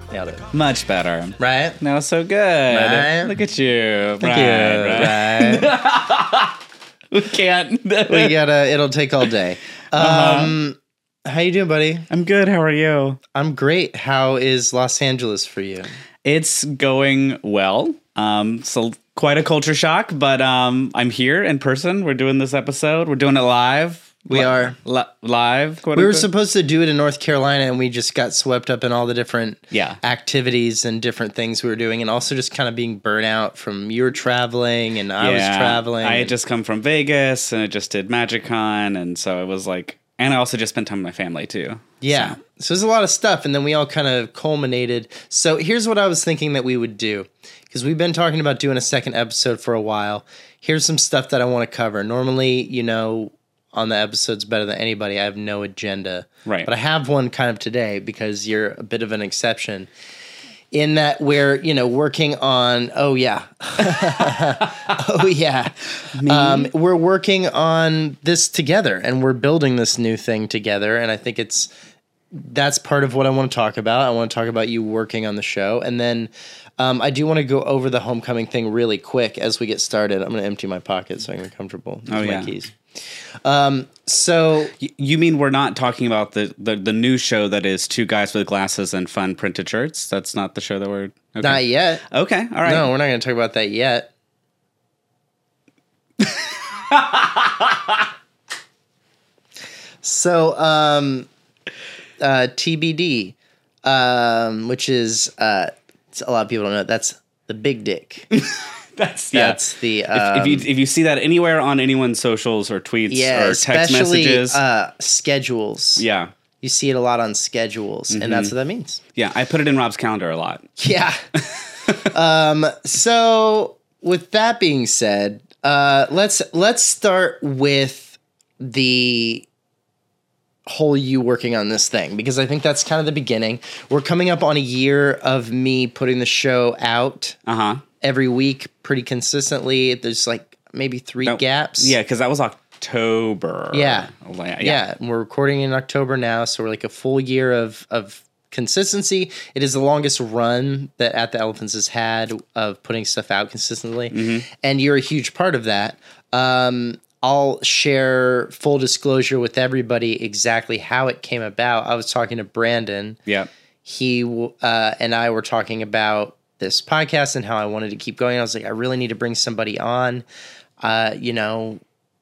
Nailed it. Much better. Right? No, so good. Right? Look at you. Thank you. Right? We can't. We gotta, it'll take all day. How you doing, buddy? I'm good. How are you? I'm great. How is Los Angeles for you? It's going well. So quite a culture shock, but I'm here in person. We're doing this episode. We're doing it live. We are. Live. We were supposed to do it in North Carolina, and we just got swept up in all the different activities and different things we were doing, and also just kind of being burnt out from you were traveling and I was traveling. I had just come from Vegas, and I just did MagicCon, and so it was like, and I also just spent time with my family too. Yeah. So there's a lot of stuff, and then we all kind of culminated. So here's what I was thinking that we would do, because we've been talking about doing a second episode for a while. Here's some stuff that I want to cover. Normally, you know, on the episodes Better Than Anybody, I have no agenda. Right. But I have one kind of today because you're a bit of an exception in that we're, you know, working on, we're working on this together, and we're building this new thing together. And I think that's part of what I want to talk about. I want to talk about you working on the show. And then I do want to go over the homecoming thing really quick as we get started. I'm going to empty my pocket so I can be comfortable with my keys. So you mean we're not talking about the new show that is two guys with glasses and fun printed shirts? That's not the show that we're... Okay. Not yet. Okay, all right. No, we're not going to talk about that yet. So, TBD, which is, a lot of people don't know, that's the big dick. That's the if you see that anywhere on anyone's socials or tweets or text messages, schedules. Yeah, you see it a lot on schedules, and that's what that means. Yeah, I put it in Rob's calendar a lot. Yeah. So with that being said, let's start with the whole you working on this thing, because I think that's kind of the beginning. We're coming up on a year of me putting the show out. Every week pretty consistently. There's like maybe three gaps. Yeah, because that was October. Yeah. We're recording in October now, so we're like a full year of consistency. It is the longest run that At the Elephants has had of putting stuff out consistently. And you're a huge part of that. I'll share full disclosure with everybody exactly how it came about. I was talking to Brandon. Yeah. He and I were talking about this podcast and how I wanted to keep going. I was like, I really need to bring somebody on. You know,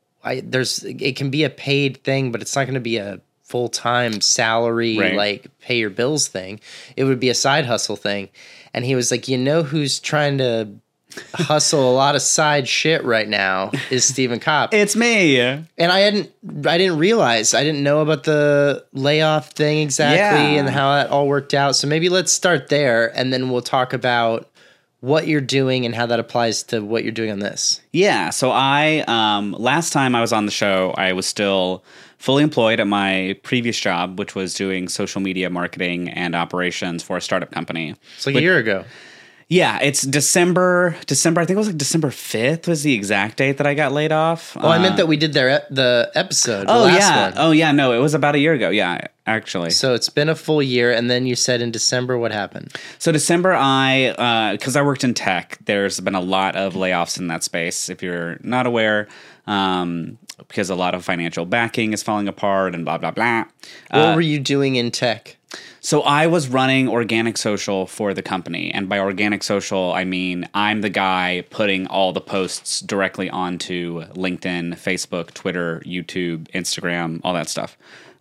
it can be a paid thing, but it's not going to be a full-time salary, like pay your bills thing. It would be a side hustle thing. And he was like, you know, who's trying to hustle a lot of side shit right now is Stephen Kopp. It's me. And I didn't realize, I didn't know about the layoff thing exactly and how that all worked out. So maybe let's start there, and then we'll talk about what you're doing and how that applies to what you're doing on this. Yeah. So I, last time I was on the show, I was still fully employed at my previous job, which was doing social media marketing and operations for a startup company. It's like a year ago. Yeah, it's December, I think it was like December 5th was the exact date that I got laid off. Oh, I meant that we did the episode, one. Oh, yeah, no, it was about a year ago, yeah, actually. So it's been a full year, and then you said in December, what happened? So December, because I worked in tech, there's been a lot of layoffs in that space, if you're not aware, because a lot of financial backing is falling apart and blah, blah, blah. What were you doing in tech? So I was running organic social for the company. And by organic social, I mean I'm the guy putting all the posts directly onto LinkedIn, Facebook, Twitter, YouTube, Instagram, all that stuff.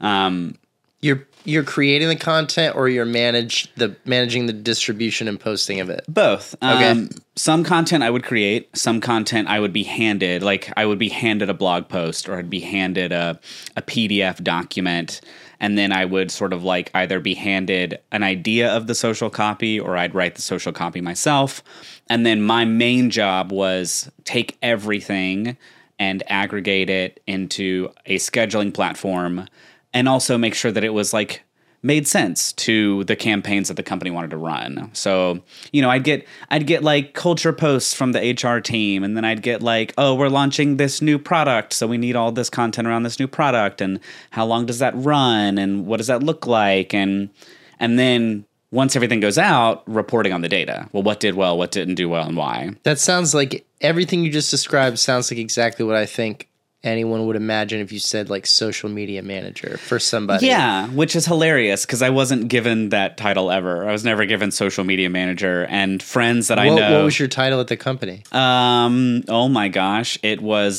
You're creating the content, or you're managing the distribution and posting of it? Both. Okay. Some content I would create. Some content I would be handed. Like I would be handed a blog post, or I'd be handed a PDF document. And then I would sort of like either be handed an idea of the social copy, or I'd write the social copy myself. And then my main job was take everything and aggregate it into a scheduling platform, and also make sure that it was like made sense to the campaigns that the company wanted to run. So, you know, I'd get like culture posts from the HR team, and then I'd get like, oh, we're launching this new product, so we need all this content around this new product, and how long does that run, and what does that look like, and then once everything goes out, reporting on the data. Well, what did well, what didn't do well, and why. That sounds like everything you just described sounds like exactly what I think anyone would imagine if you said like social media manager for somebody. Yeah, which is hilarious because I wasn't given that title ever. I was never given social media manager, and friends that I know. What was your title at the company? Oh my gosh, it was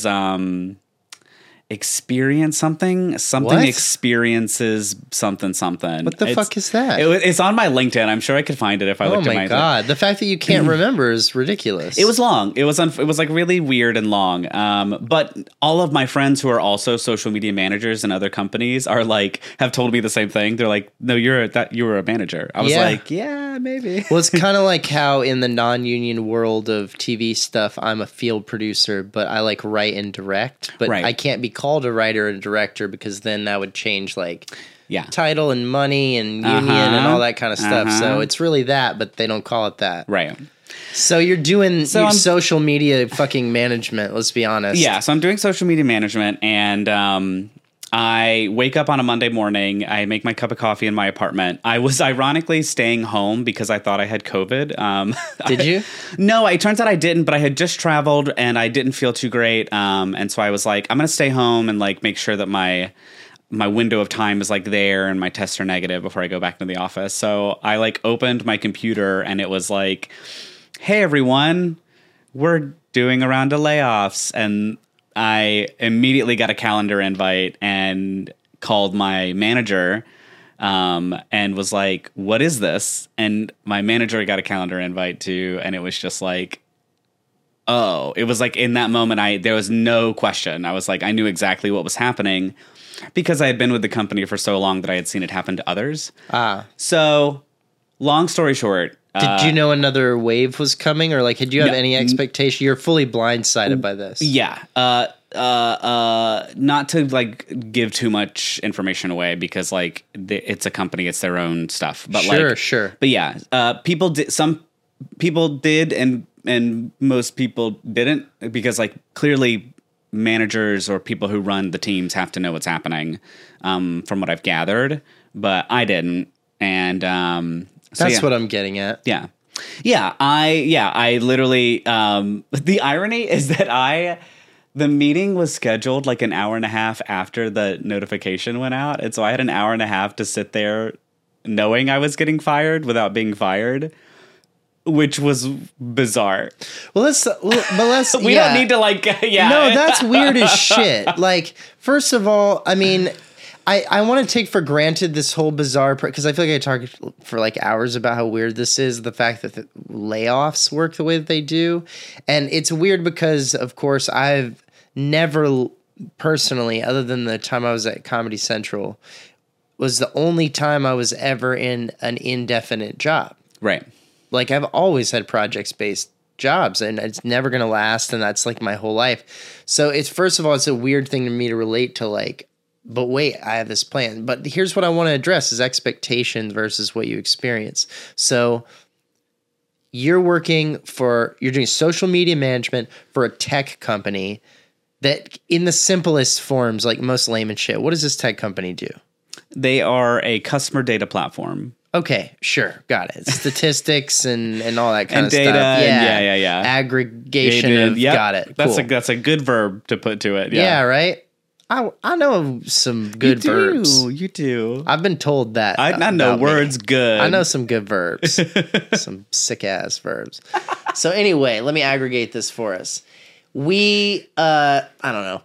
experience something What? experiences something. What the fuck is that? It's on my LinkedIn. I'm sure I could find it if I looked at my. Oh my god! The fact that you can't remember is ridiculous. It was long. It was like really weird and long. But all of my friends who are also social media managers in other companies are like have told me the same thing. They're like, "No, you were a manager." I was like, "Yeah, maybe." Well, it's kind of like how in the non-union world of TV stuff, I'm a field producer, but I like write and direct. But Right. I can't be called a writer and director because then that would change like Yeah. title and money and union and all that kind of stuff. So it's really that, but they don't call it that. Right. So you're doing I'm- social media fucking management. Let's be honest. Yeah, so I'm doing social media management, and I wake up on a Monday morning. I make my cup of coffee in my apartment. I was ironically staying home because I thought I had COVID. Did you? No, it turns out I didn't, but I had just traveled and I didn't feel too great. And so I was like, I'm going to stay home and like make sure that my window of time is like there and my tests are negative before I go back to the office. So I like opened my computer and it was like, hey, everyone, we're doing a round of layoffs. And I immediately got a calendar invite and called my manager and was like, what is this? And my manager got a calendar invite too. And it was just like, oh, it was like in that moment, there was no question. I was like, I knew exactly what was happening because I had been with the company for so long that I had seen it happen to others. So long story short. Did you know another wave was coming, or like, did you have any expectation? You're fully blindsided by this. Yeah. Not to like give too much information away because like it's a company, it's their own stuff. But Sure. But yeah, people did. Some people did, and most people didn't because like clearly managers or people who run the teams have to know what's happening. From what I've gathered, but I didn't, and That's what I'm getting at. Yeah. I literally, the irony is that the meeting was scheduled like an hour and a half after the notification went out. And so I had an hour and a half to sit there knowing I was getting fired without being fired, which was bizarre. Well, let's We don't need to like, yeah. No, that's weird as shit. Like, first of all, I mean, I want to take for granted this whole bizarre because I feel like I talked for like hours about how weird this is. The fact that the layoffs work the way that they do, and it's weird because, of course, I've never personally, other than the time I was at Comedy Central, was the only time I was ever in an indefinite job. Right. Like I've always had projects-based jobs and it's never going to last. And that's like my whole life. So it's, first of all, it's a weird thing to me to relate to like, but wait, I have this plan. But here's what I want to address is expectations versus what you experience. So you're doing social media management for a tech company that in the simplest forms, like most layman shit, what does this tech company do? They are a customer data platform. Okay, sure. Got it. Statistics and all that kind And of data, stuff. and yeah. Aggregation of, Yep. got it. Cool. That's a good verb to put to it. Yeah, right? I know some good verbs. You do. I've been told that. I know about me. words good. I know some good verbs. Some sick ass verbs. So anyway, let me aggregate this for us. I don't know.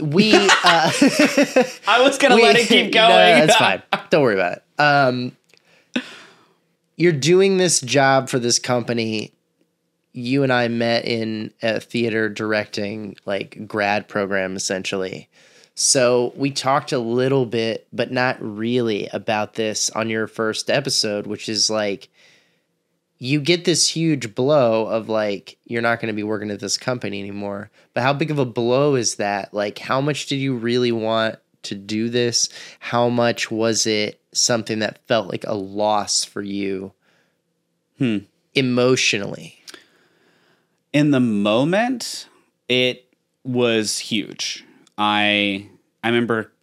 I was going to let it keep going. No, that's fine. Don't worry about it. You're doing this job for this company. You and I met in a theater directing like grad program essentially. So we talked a little bit, but not really about this on your first episode, which is like, you get this huge blow of like, you're not going to be working at this company anymore. But how big of a blow is that? Like, how much did you really want to do this? How much was it something that felt like a loss for you emotionally? In the moment, it was huge. I remember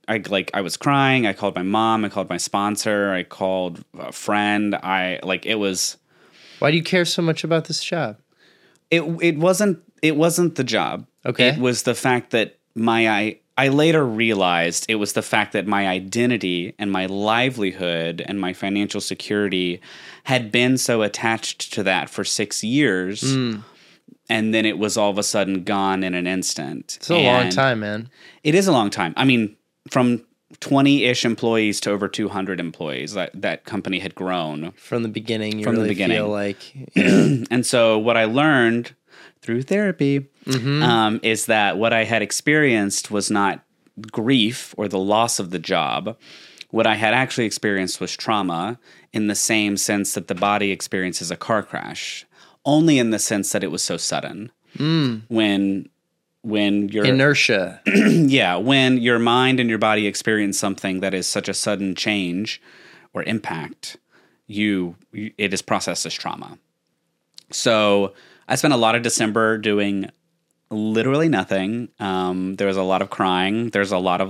I was crying. I called my mom. I called my sponsor. I called a friend. It was. Why do you care so much about this job? It wasn't the job. Okay. It was the fact that I later realized it was the fact that my identity and my livelihood and my financial security had been so attached to that for 6 years. And then it was all of a sudden gone in an instant. It's a long time, man. It is a long time. I mean, from 20-ish employees to over 200 employees, that company had grown. From the beginning, you From the really beginning. feel like... Yeah. And so what I learned through therapy is that what I had experienced was not grief or the loss of the job. What I had actually experienced was trauma in the same sense that the body experiences a car crash, only in the sense that it was so sudden. When your Inertia. yeah, when your mind and your body experience something that is such a sudden change or impact, it is processed as trauma. So I spent a lot of December doing literally nothing. There was a lot of crying. There's a lot of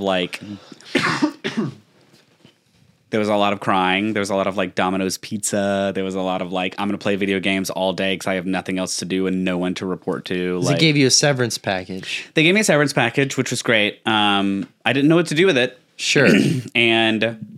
There was a lot of crying. There was a lot of Domino's pizza. There was a lot of I'm going to play video games all day because I have nothing else to do and no one to report to. They gave you a severance package. They gave me a severance package, which was great. I didn't know what to do with it. Sure. And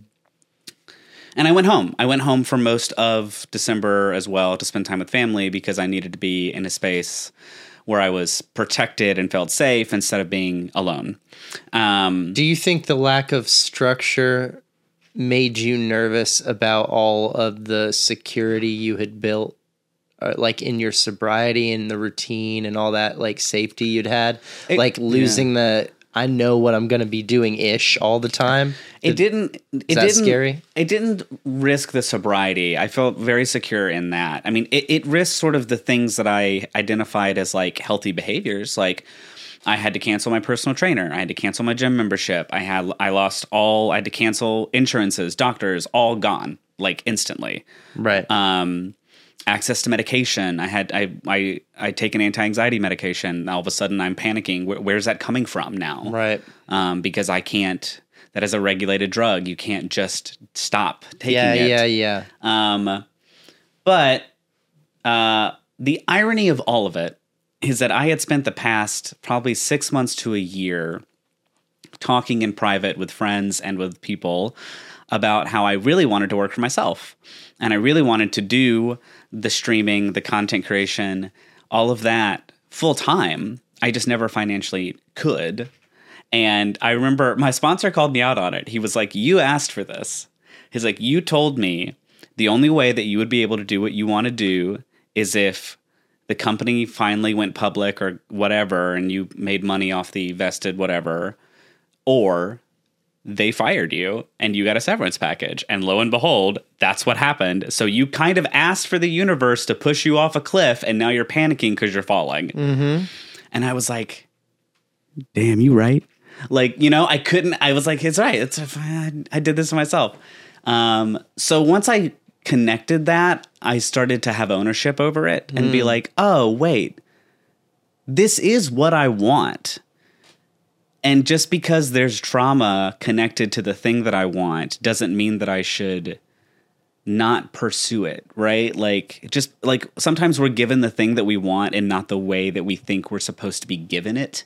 I went home. I went home for most of December as well to spend time with family because I needed to be in a space where I was protected and felt safe instead of being alone. Do you think the lack of structure made you nervous about all of the security you had built, in your sobriety and the routine and all that, safety you'd had? Losing the, I know what I'm going to be doing ish all the time? Is that scary? It didn't risk the sobriety. I felt very secure in that. I mean, it risked sort of the things that I identified as healthy behaviors. I had to cancel my personal trainer. I had to cancel my gym membership. I had to cancel insurances, doctors, all gone, instantly. Right. Access to medication. I take an anti-anxiety medication. All of a sudden I'm panicking. Where's that coming from now? Right. Because I can't, that is a regulated drug. You can't just stop taking it. Yeah. But the irony of all of it is that I had spent the past probably 6 months to a year talking in private with friends and with people about how I really wanted to work for myself. And I really wanted to do the streaming, the content creation, all of that full time. I just never financially could. And I remember my sponsor called me out on it. He was like, "You asked for this." He's like, "You told me the only way that you would be able to do what you want to do is if the company finally went public or whatever, and you made money off the vested whatever, or they fired you and you got a severance package." And lo and behold, that's what happened. So you kind of asked for the universe to push you off a cliff, and now you're panicking because you're falling. Mm-hmm. And I was like, damn, you right. I was like, it's right. I did this to myself. So once I connected that, I started to have ownership over it and be like, oh, wait, this is what I want. And just because there's trauma connected to the thing that I want doesn't mean that I should not pursue it, right? Sometimes we're given the thing that we want and not the way that we think we're supposed to be given it.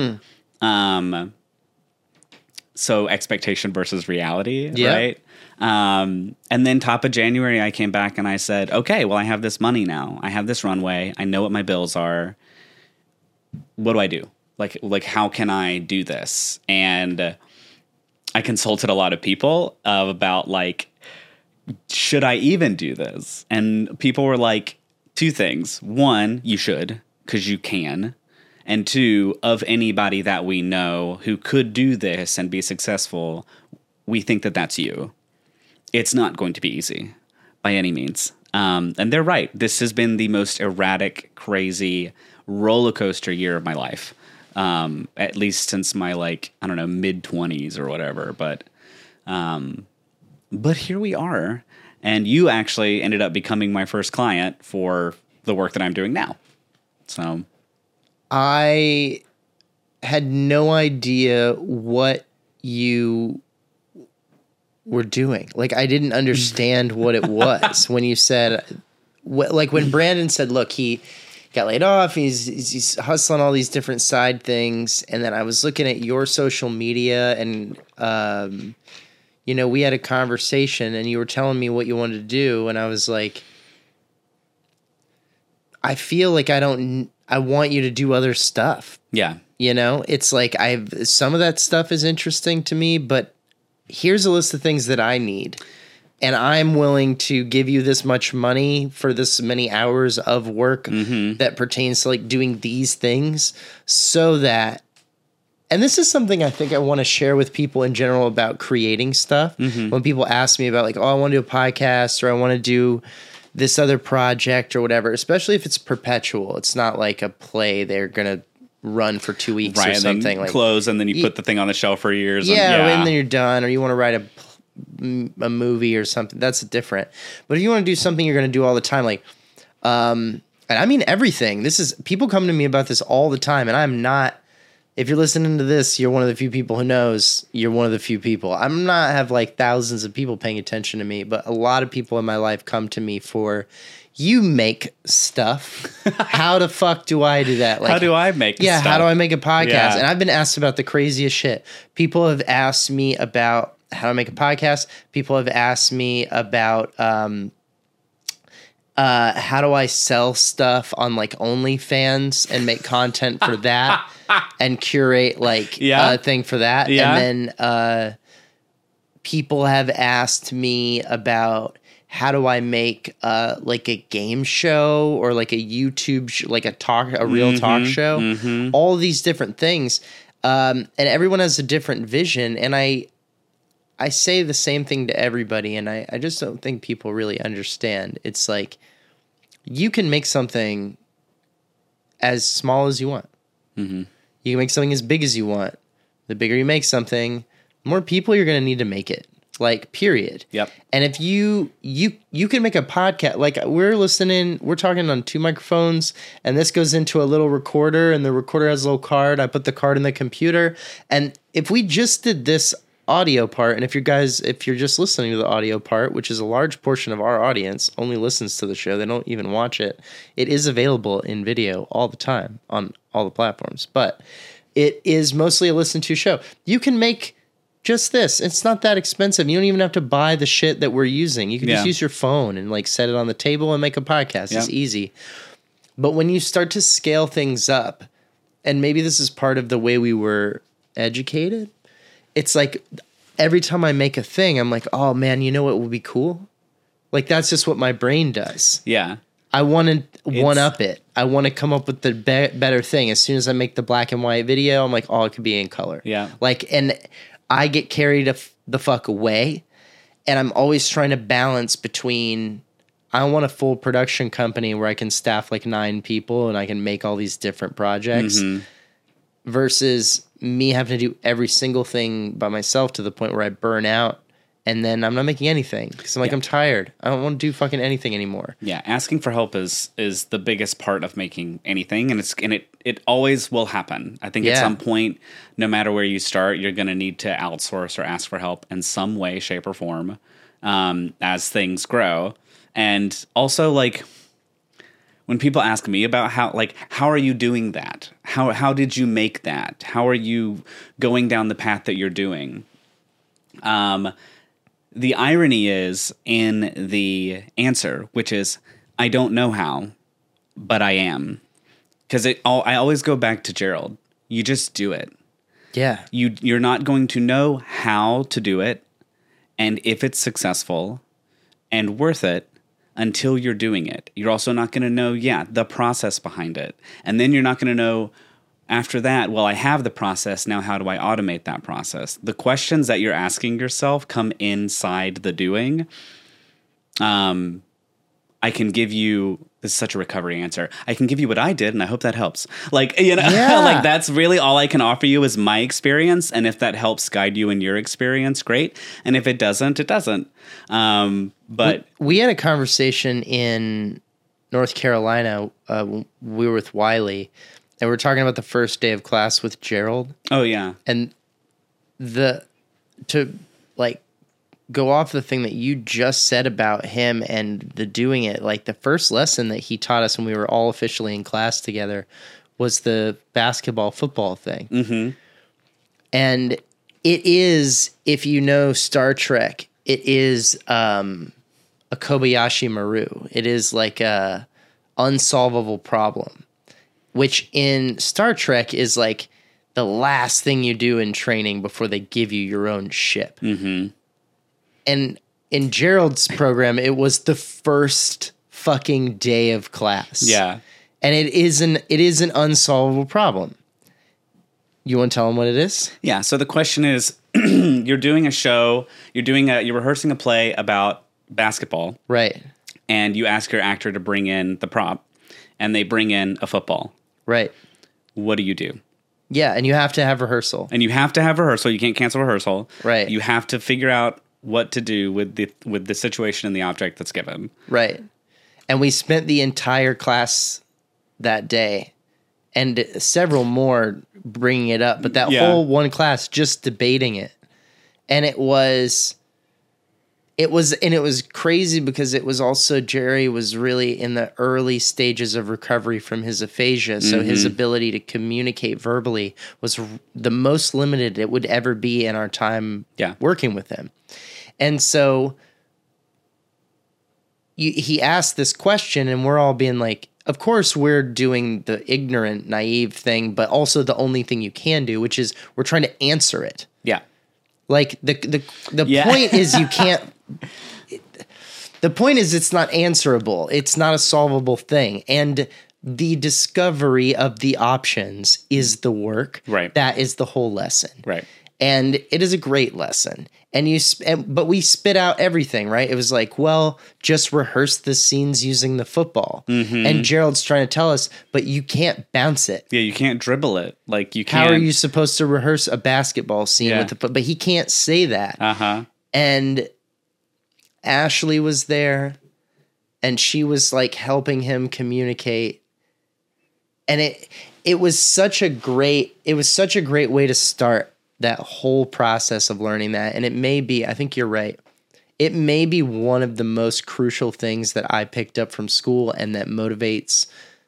So expectation versus reality, right? And then top of January, I came back and I said, okay, well, I have this money now. I have this runway. I know what my bills are. What do I do? How can I do this? And I consulted a lot of people about should I even do this? And people were like, two things. One, you should, because you can. And two, of anybody that we know who could do this and be successful, we think that that's you. It's not going to be easy by any means. And they're right. This has been the most erratic, crazy roller coaster year of my life. At least since my mid-20s or whatever. But here we are. And you actually ended up becoming my first client for the work that I'm doing now. So I had no idea what you were doing. Like, I didn't understand what it was when you said, like when Brandon said, look, he got laid off, he's hustling all these different side things. And then I was looking at your social media and, you know, we had a conversation and you were telling me what you wanted to do. And I was like, I feel like I want you to do other stuff. Yeah. You know, it's like some of that stuff is interesting to me, but here's a list of things that I need. And I'm willing to give you this much money for this many hours of work that pertains to like doing these things so that, and this is something I think I want to share with people in general about creating stuff. When people ask me about like, oh, I want to do a podcast or I want to do this other project or whatever, especially if it's perpetual. It's not like a play they're going to run for 2 weeks or something. Then like close and then you put the thing on the shelf for years. And then you're done, or you want to write a movie or something. That's different. But if you want to do something you're going to do all the time, like, and I mean everything. People come to me about this all the time, and I'm not. If you're listening to this, you're one of the few people who knows you're one of the few people. I'm not have like thousands of people paying attention to me, but a lot of people in my life come to me for, you make stuff. How the fuck do I do that? Like, how do I make stuff? How do I make a podcast? Yeah. And I've been asked about the craziest shit. People have asked me about how to make a podcast. People have asked me about how do I sell stuff on like OnlyFans and make content for that and curate like a thing for that. Yeah. And then people have asked me about how do I make like a game show or like a YouTube like a real talk show. All these different things, and everyone has a different vision. And I say the same thing to everybody, and I just don't think people really understand. It's like, you can make something as small as you want. You can make something as big as you want. The bigger you make something, the more people you're going to need to make it. Like, period. Yep. And if you can make a podcast, like we're talking on 2 microphones, and this goes into a little recorder, and the recorder has a little card. I put the card in the computer. And if we just did this audio part, and if you're just listening to the audio part, which is a large portion of our audience only listens to the show, they don't even watch it. It is available in video all the time on all the platforms, but it is mostly a listen to show. You can make just this. It's not that expensive. You don't even have to buy the shit that we're using. You can just use your phone and like set it on the table and make a podcast. It's easy. But when you start to scale things up, and maybe this is part of the way we were educated, it's like every time I make a thing, I'm like, oh man, you know what would be cool? Like, that's just what my brain does. Yeah. I want to one-up it. I want to come up with the better thing. As soon as I make the black and white video, I'm like, oh, it could be in color. Yeah. Like, and I get carried the fuck away, and I'm always trying to balance between, I want a full production company where I can staff like 9 people and I can make all these different projects, versus me having to do every single thing by myself to the point where I burn out. And then I'm not making anything because I'm like, I'm tired. I don't want to do fucking anything anymore. Yeah, asking for help is the biggest part of making anything, and it always will happen. I think at some point, no matter where you start, you're going to need to outsource or ask for help in some way, shape, or form as things grow. And also, like, when people ask me about how are you doing that? How did you make that? How are you going down the path that you're doing? The irony is in the answer, which is, I don't know how, but I am. Because I always go back to Gerald. You just do it. Yeah. You're not going to know how to do it, and if it's successful and worth it, until you're doing it. You're also not going to know, the process behind it. And then you're not going to know after that, well, I have the process, now how do I automate that process? The questions that you're asking yourself come inside the doing. I can give you, this is such a recovery answer, I can give you what I did, and I hope that helps. Like, like that's really all I can offer you is my experience, and if that helps guide you in your experience, great. And if it doesn't, it doesn't. But we had a conversation in North Carolina. We were with Wiley, and we were talking about the first day of class with Gerald. Oh, yeah. And the to like go off the thing that you just said about him and the doing it, like the first lesson that he taught us when we were all officially in class together was the basketball football thing. Mm-hmm. And it is, if you know Star Trek, it is a Kobayashi Maru. It is like a unsolvable problem, which in Star Trek is like the last thing you do in training before they give you your own ship. Mm-hmm. And in Gerald's program, it was the first fucking day of class. Yeah. And it is an unsolvable problem. You want to tell them what it is? Yeah. So the question is, you're doing a show, you're rehearsing a play about basketball. Right. And you ask your actor to bring in the prop, and they bring in a football. Right. What do you do? Yeah, and you have to have rehearsal. And you have to have rehearsal. You can't cancel rehearsal. Right. You have to figure out what to do with the situation and the object that's given. Right. And we spent the entire class that day and several more bringing it up, but that whole one class just debating it. And it was crazy because it was also Jerry was really in the early stages of recovery from his aphasia. So his ability to communicate verbally was the most limited it would ever be in our time working with him. And so he asked this question and we're all being like, of course we're doing the ignorant, naive thing, but also the only thing you can do, which is we're trying to answer it. Yeah. Like the point is you can't. The point is it's not answerable. It's not a solvable thing, and the discovery of the options is the work. Right. That is the whole lesson. Right. And it is a great lesson. But we spit out everything, right? It was like, well, just rehearse the scenes using the football. Mm-hmm. And Gerald's trying to tell us, but you can't bounce it. Yeah, you can't dribble it. Like you can't. How are you supposed to rehearse a basketball scene with the foot? But he can't say that. Uh-huh. And Ashley was there, and she was like helping him communicate. And it was such a great way to start that whole process of learning that. And it may be, I think you're right, it may be one of the most crucial things that I picked up from school and that motivates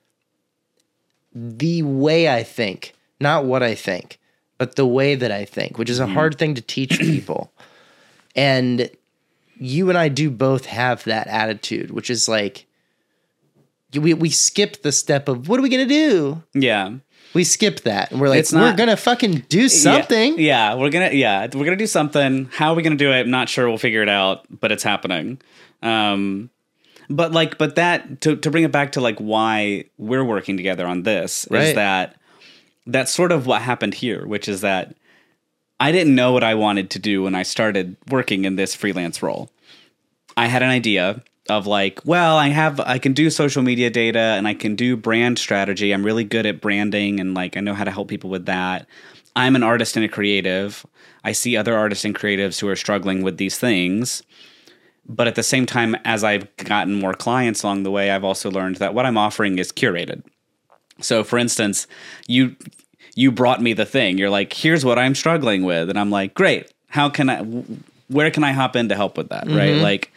the way I think, not what I think, but the way that I think, which is a hard thing to teach people. And you and I do both have that attitude, which is like, we skip the step of, what are we going to do? Yeah. We skip that, and we're like, we're gonna fucking do something. Yeah, we're gonna do something. How are we gonna do it? I'm not sure. We'll figure it out, but it's happening. But that to bring it back to like why we're working together on this is that's sort of what happened here, which is that I didn't know what I wanted to do when I started working in this freelance role. I had an idea of like, well, I can do social media data and I can do brand strategy. I'm really good at branding and like I know how to help people with that. I'm an artist and a creative. I see other artists and creatives who are struggling with these things. But at the same time, as I've gotten more clients along the way, I've also learned that what I'm offering is curated. So for instance, you brought me the thing. You're like, here's what I'm struggling with. And I'm like, great. Where can I hop in to help with that? Mm-hmm. Right. Like,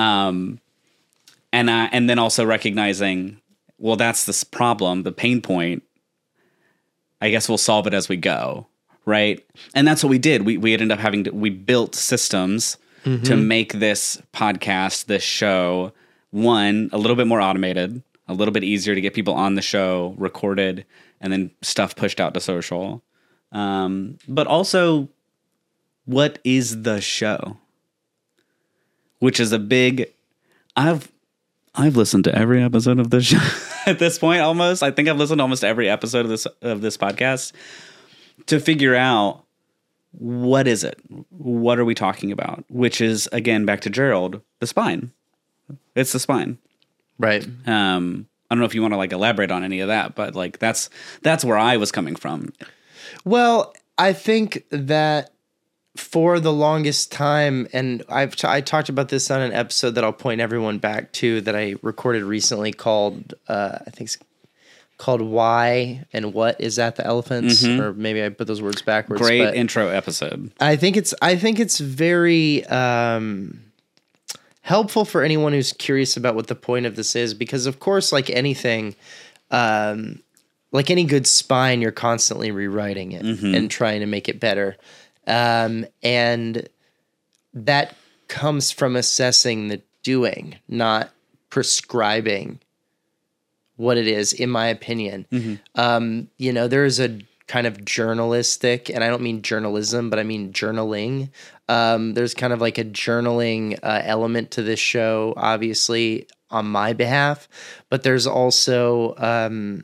and then also recognizing, well, that's this problem, the pain point. I guess we'll solve it as we go, right? And that's what we did. We ended up we built systems to make this podcast, this show, one, a little bit more automated, a little bit easier to get people on the show, recorded, and then stuff pushed out to social. But also, what is the show? Which is a big... I've listened to every episode of this show at this point almost. I think I've listened to almost every episode of this podcast to figure out what is it? What are we talking about? Which is, again, back to Gerald, the spine. It's the spine. Right. I don't know if you want to like elaborate on any of that, but like that's where I was coming from. Well, I think that for the longest time, and I talked about this on an episode that I'll point everyone back to that I recorded recently called, I think it's called Why and What Is at the Elephants, or maybe I put those words backwards. Great but intro episode. I think it's very helpful for anyone who's curious about what the point of this is, because of course, like anything, like any good spine, you're constantly rewriting it and trying to make it better. And that comes from assessing the doing, not prescribing what it is, in my opinion. You know, there's a kind of journalistic, and I don't mean journalism, but I mean journaling. There's kind of like a journaling element to this show, obviously on my behalf, but there's also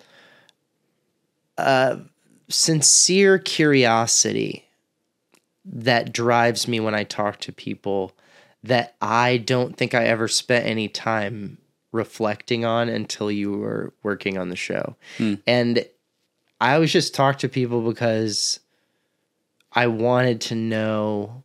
sincere curiosity that drives me when I talk to people that I don't think I ever spent any time reflecting on until you were working on the show. And I always just talk to people because I wanted to know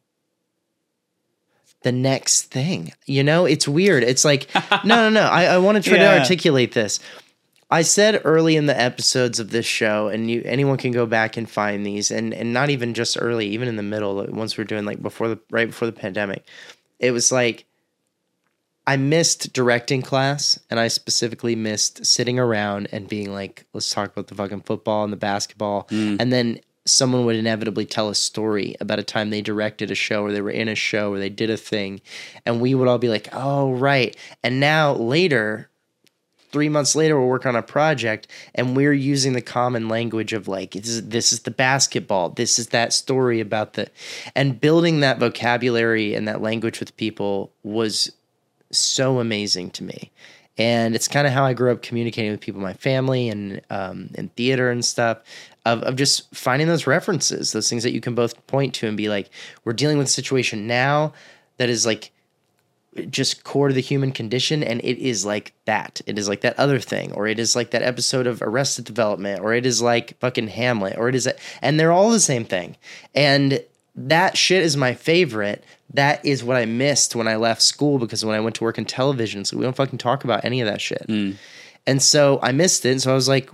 the next thing. You know, it's weird. It's like, no. I want to try to articulate this. I said early in the episodes of this show, and anyone can go back and find these, and not even just early, even in the middle, once we're doing like right before the pandemic, it was like, I missed directing class, and I specifically missed sitting around and being like, let's talk about the fucking football and the basketball. And then someone would inevitably tell a story about a time they directed a show, or they were in a show, or they did a thing. And we would all be like, oh, right. And now later, 3 months later, we'll work on a project, and we're using the common language of like, this is the basketball, this is that story about and building that vocabulary and that language with people was so amazing to me. And it's kind of how I grew up communicating with people, my family, and in theater and stuff, of just finding those references, those things that you can both point to and be like, we're dealing with a situation now that is like just core to the human condition, and it is like that. It is like that other thing, or it is like that episode of Arrested Development, or it is like fucking Hamlet, or it is and they're all the same thing. And that shit is my favorite. That is what I missed when I left school, because when I went to work in television, so we don't fucking talk about any of that shit. And so I missed it. And so I was like,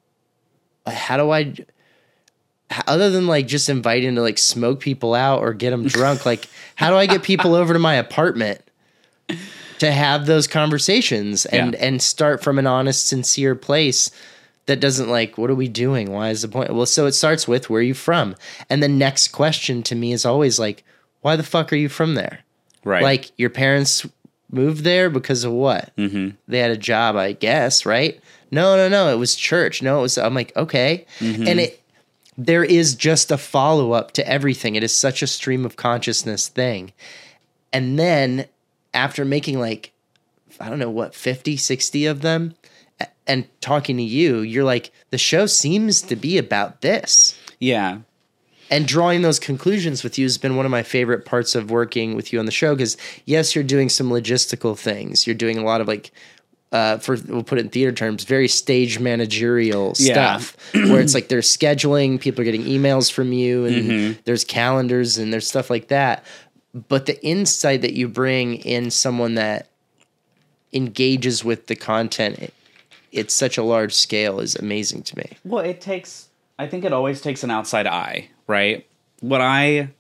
how do I, other than like just inviting to like smoke people out or get them drunk, like how do I get people over to my apartment to have those conversations and start from an honest, sincere place that doesn't like, what are we doing? Why is the point? Well, so it starts with, where are you from? And the next question to me is always like, why the fuck are you from there? Right. Like, your parents moved there because of what? They had a job, I guess, right? No. It was church. No, it was, I'm like, okay. And there is just a follow-up to everything. It is such a stream of consciousness thing. And then after making like, I don't know what, 50, 60 of them, and talking to you, you're like, the show seems to be about this. Yeah. And drawing those conclusions with you has been one of my favorite parts of working with you on the show, because yes, you're doing some logistical things. You're doing a lot of like, we'll put it in theater terms, very stage managerial stuff where it's like there's scheduling, people are getting emails from you, and there's calendars and there's stuff like that. But the insight that you bring in someone that engages with the content, it's such a large scale, is amazing to me. Well, I think it always takes an outside eye, right? What I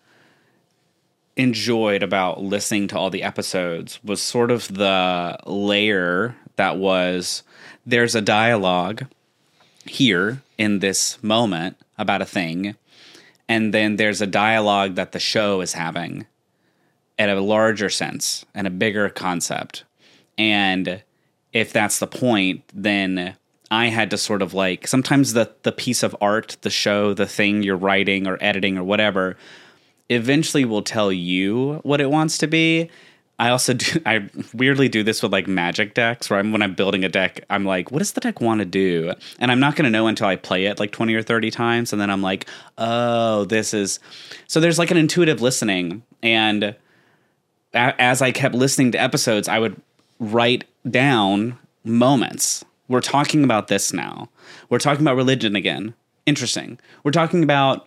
enjoyed about listening to all the episodes was sort of the layer that was, there's a dialogue here in this moment about a thing, and then there's a dialogue that the show is having at a larger sense and a bigger concept. And if that's the point, then I had to sort of like, sometimes the piece of art, the show, the thing you're writing or editing or whatever, eventually will tell you what it wants to be. I weirdly do this with like magic decks, where when I'm building a deck, I'm like, what does the deck want to do? And I'm not going to know until I play it like 20 or 30 times. And then I'm like, oh, this is... So there's like an intuitive listening. And as I kept listening to episodes, I would write down moments. We're talking about this now. We're talking about religion again. Interesting. We're talking about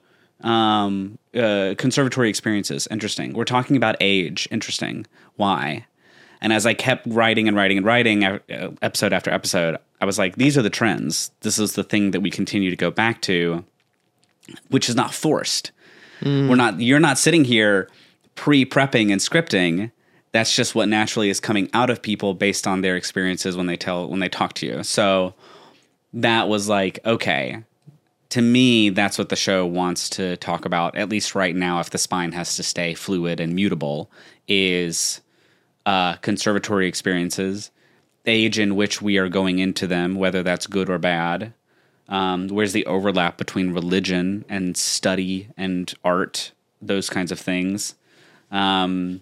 conservatory experiences. Interesting. We're talking about age. Interesting. Why? And as I kept writing and writing and writing episode after episode, I was like, these are the trends. This is the thing that we continue to go back to, which is not forced. You're not sitting here pre-prepping and scripting. That's just what naturally is coming out of people based on their experiences when they talk to you. So that was like, okay, to me, that's what the show wants to talk about, at least right now, if the spine has to stay fluid and mutable, is conservatory experiences, age in which we are going into them, whether that's good or bad. Where's the overlap between religion and study and art, those kinds of things. And,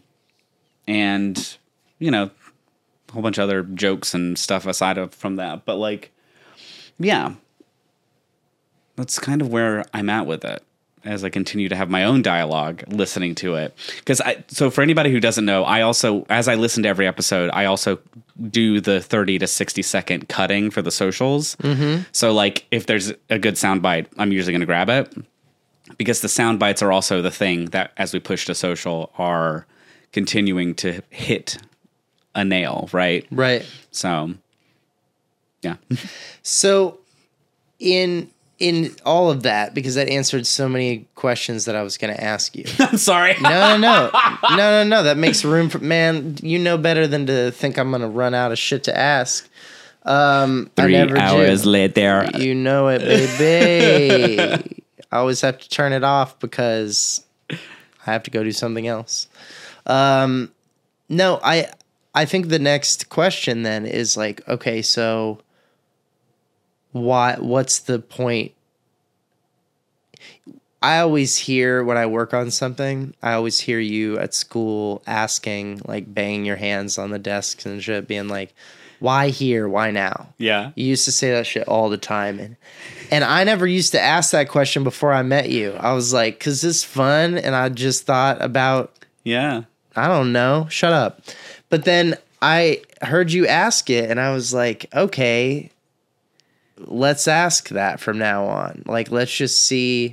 you know, a whole bunch of other jokes and stuff from that. But like, yeah, that's kind of where I'm at with it as I continue to have my own dialogue listening to it. So for anybody who doesn't know, I also, as I listen to every episode, I also do the 30 to 60 second cutting for the socials. Mm-hmm. So like if there's a good soundbite, I'm usually going to grab it, because the sound bites are also the thing that as we push to social are continuing to hit a nail, right? Right. So, yeah. So in all of that, because that answered so many questions that I was going to ask you. I'm sorry. No. That makes room for, man, you know better than to think I'm going to run out of shit to ask. 3 hours later. You know it, baby. I always have to turn it off because I have to go do something else. No, I think the next question then is like, okay, so what's the point? I always hear when I work on something, I always hear you at school asking, like banging your hands on the desks and shit, being like, why here? Why now? Yeah. You used to say that shit all the time. And I never used to ask that question before I met you. I was like, 'cause it's fun. And I just thought about, yeah, I don't know, shut up. But then I heard you ask it and I was like, okay, let's ask that from now on. Like, let's just see.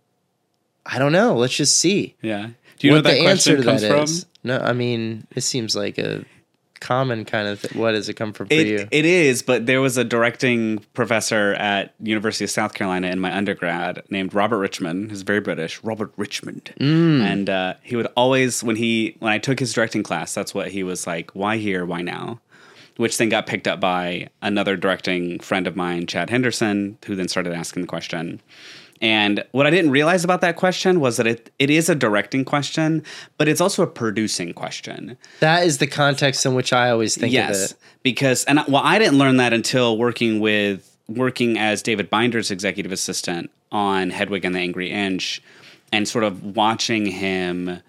I don't know. Let's just see. Yeah. Do you know what that question comes from? No, I mean, it seems like a common kind of thing. What does it come from for you? It is, but there was a directing professor at University of South Carolina in my undergrad named Robert Richmond. He's very British. Robert Richmond. And he would always, when I took his directing class, that's what he was like, why here, why now? Which then got picked up by another directing friend of mine, Chad Henderson, who then started asking the question. And what I didn't realize about that question was that it is a directing question, but it's also a producing question. That is the context in which I always think of it. Because, I didn't learn that until working as David Binder's executive assistant on Hedwig and the Angry Inch, and sort of watching him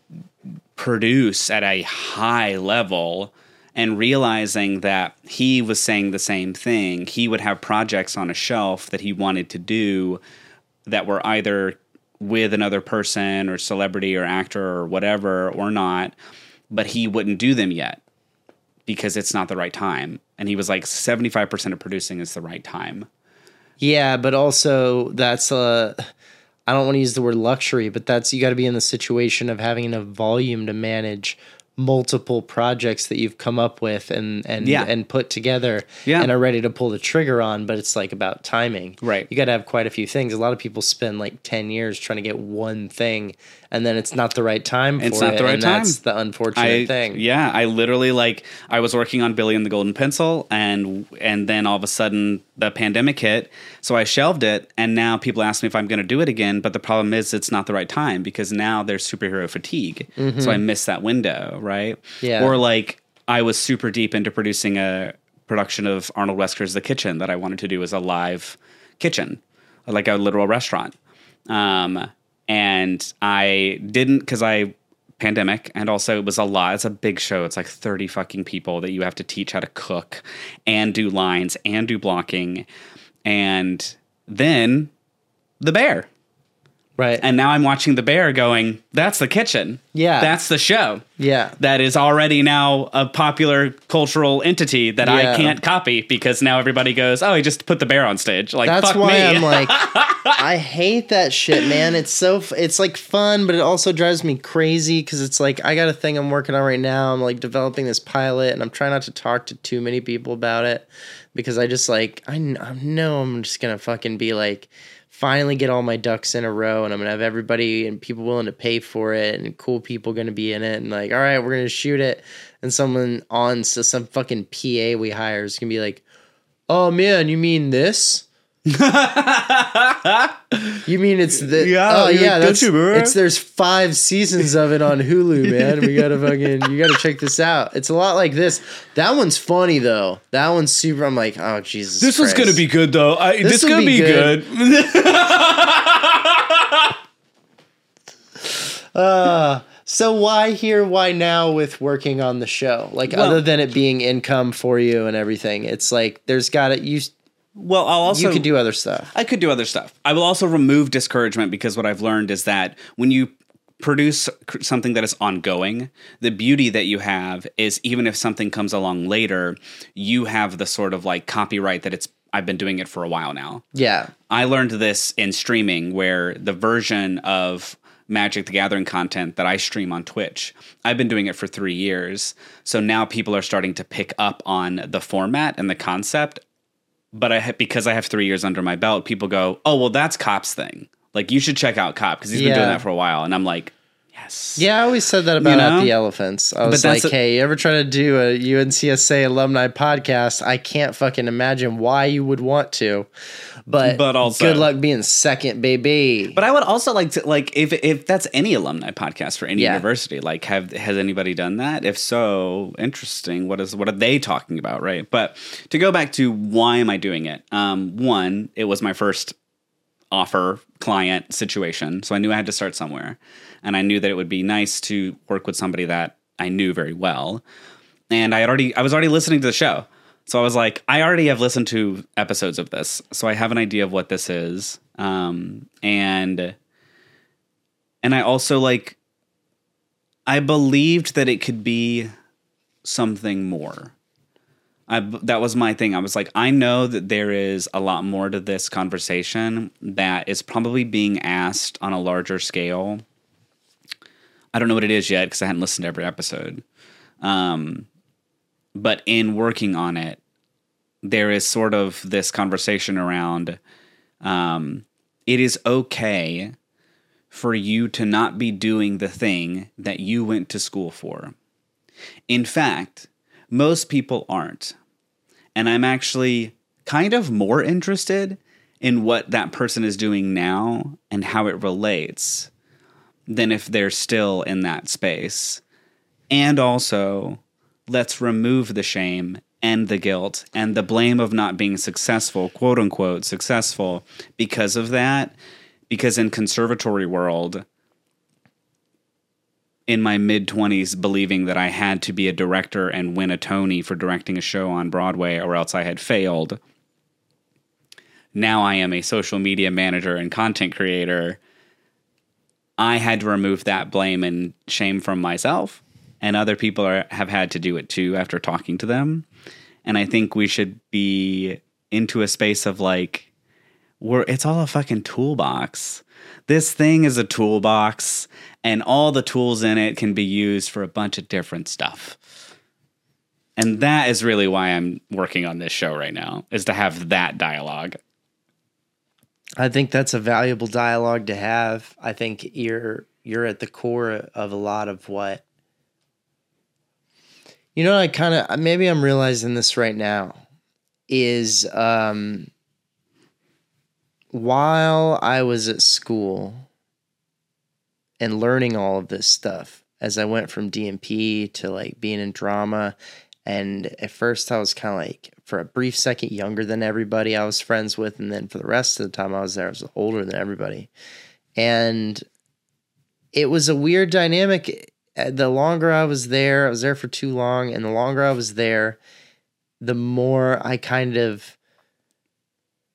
produce at a high level and realizing that he was saying the same thing. He would have projects on a shelf that he wanted to do that were either with another person or celebrity or actor or whatever or not, but he wouldn't do them yet because it's not the right time. And he was like, 75% of producing is the right time. Yeah, but also that's I don't want to use the word luxury, but you got to be in the situation of having enough volume to manage multiple projects that you've come up with and put together and are ready to pull the trigger on, but it's like about timing. Right. You got to have quite a few things. A lot of people spend like 10 years trying to get one thing and then it's not the right time for it. It's not the right time. That's the unfortunate thing. Yeah, I literally I was working on Billy and the Golden Pencil and then all of a sudden the pandemic hit, so I shelved it, and now people ask me if I'm going to do it again, but the problem is it's not the right time because now there's superhero fatigue. Mm-hmm. So I missed that window, right? Yeah. Or I was super deep into producing a production of Arnold Wesker's The Kitchen that I wanted to do as a live kitchen, like a literal restaurant. And I didn't because pandemic, and also it was a lot. It's a big show. It's like 30 fucking people that you have to teach how to cook and do lines and do blocking. And then The Bear. Right. And now I'm watching The Bear going, that's the kitchen. Yeah. That's the show. Yeah. That is already now a popular cultural entity that I can't copy because now everybody goes, oh, he just put The Bear on stage. Like, that's fuck why me. I'm like, I hate that shit, man. It's it's like fun, but it also drives me crazy because it's like I got a thing I'm working on right now. I'm like developing this pilot, and I'm trying not to talk to too many people about it because I just like I know I'm just gonna fucking be like finally get all my ducks in a row, and I'm gonna have everybody and people willing to pay for it, and cool people gonna be in it, and like, all right, we're gonna shoot it, and someone on some fucking PA we hire is gonna be like, oh man, you mean this? You mean it's the there's 5 seasons of it on Hulu, man. You gotta check this out. It's a lot like this. That one's funny though. That one's super. I'm like, oh Jesus, this Christ. one's gonna be good though. This is gonna be good. So why here? Why now with working on the show? Like, other than it being income for you and everything, it's like there's gotta Well, you could do other stuff. I could do other stuff. I will also remove discouragement because what I've learned is that when you produce something that is ongoing, the beauty that you have is even if something comes along later, you have the sort of like copyright that I've been doing it for a while now. Yeah. I learned this in streaming where the version of Magic the Gathering content that I stream on Twitch, I've been doing it for 3 years. So now people are starting to pick up on the format and the concept. But because I have 3 years under my belt, people go, oh, well, that's Cop's thing. Like, you should check out Cop because he's been doing that for a while. And I'm like, yes. Yeah, I always said that about At the Elephants. I was like, hey, you ever try to do a UNCSA alumni podcast? I can't fucking imagine why you would want to. But also, good luck being second, baby. But I would also like to, like, if that's any alumni podcast for any university, like, has anybody done that? If so, interesting. What are they talking about, right? But to go back to why am I doing it? One, it was my first offer client situation, so I knew I had to start somewhere, and I knew that it would be nice to work with somebody that I knew very well, and I was already listening to the show. So I was like, I already have listened to episodes of this, so I have an idea of what this is. And I also like, I believed that it could be something more. That was my thing. I was like, I know that there is a lot more to this conversation that is probably being asked on a larger scale. I don't know what it is yet because I hadn't listened to every episode. But in working on it, there is sort of this conversation around it is okay for you to not be doing the thing that you went to school for. In fact, most people aren't. And I'm actually kind of more interested in what that person is doing now and how it relates than if they're still in that space. And also, let's remove the shame and the guilt and the blame of not being successful, quote unquote, successful because of that. Because in conservatory world, in my mid-20s, believing that I had to be a director and win a Tony for directing a show on Broadway or else I had failed. Now I am a social media manager and content creator. I had to remove that blame and shame from myself. And other people have had to do it too after talking to them. And I think we should be into a space of like, it's all a fucking toolbox. This thing is a toolbox, and all the tools in it can be used for a bunch of different stuff. And that is really why I'm working on this show right now, is to have that dialogue. I think that's a valuable dialogue to have. I think you're at the core of a lot of what, maybe I'm realizing this right now, is while I was at school and learning all of this stuff, as I went from DMP to like being in drama, and at first I was kind of like, for a brief second, younger than everybody I was friends with, and then for the rest of the time I was there, I was older than everybody. And it was a weird dynamic. The longer I was there for too long, and the longer I was there, the more I kind of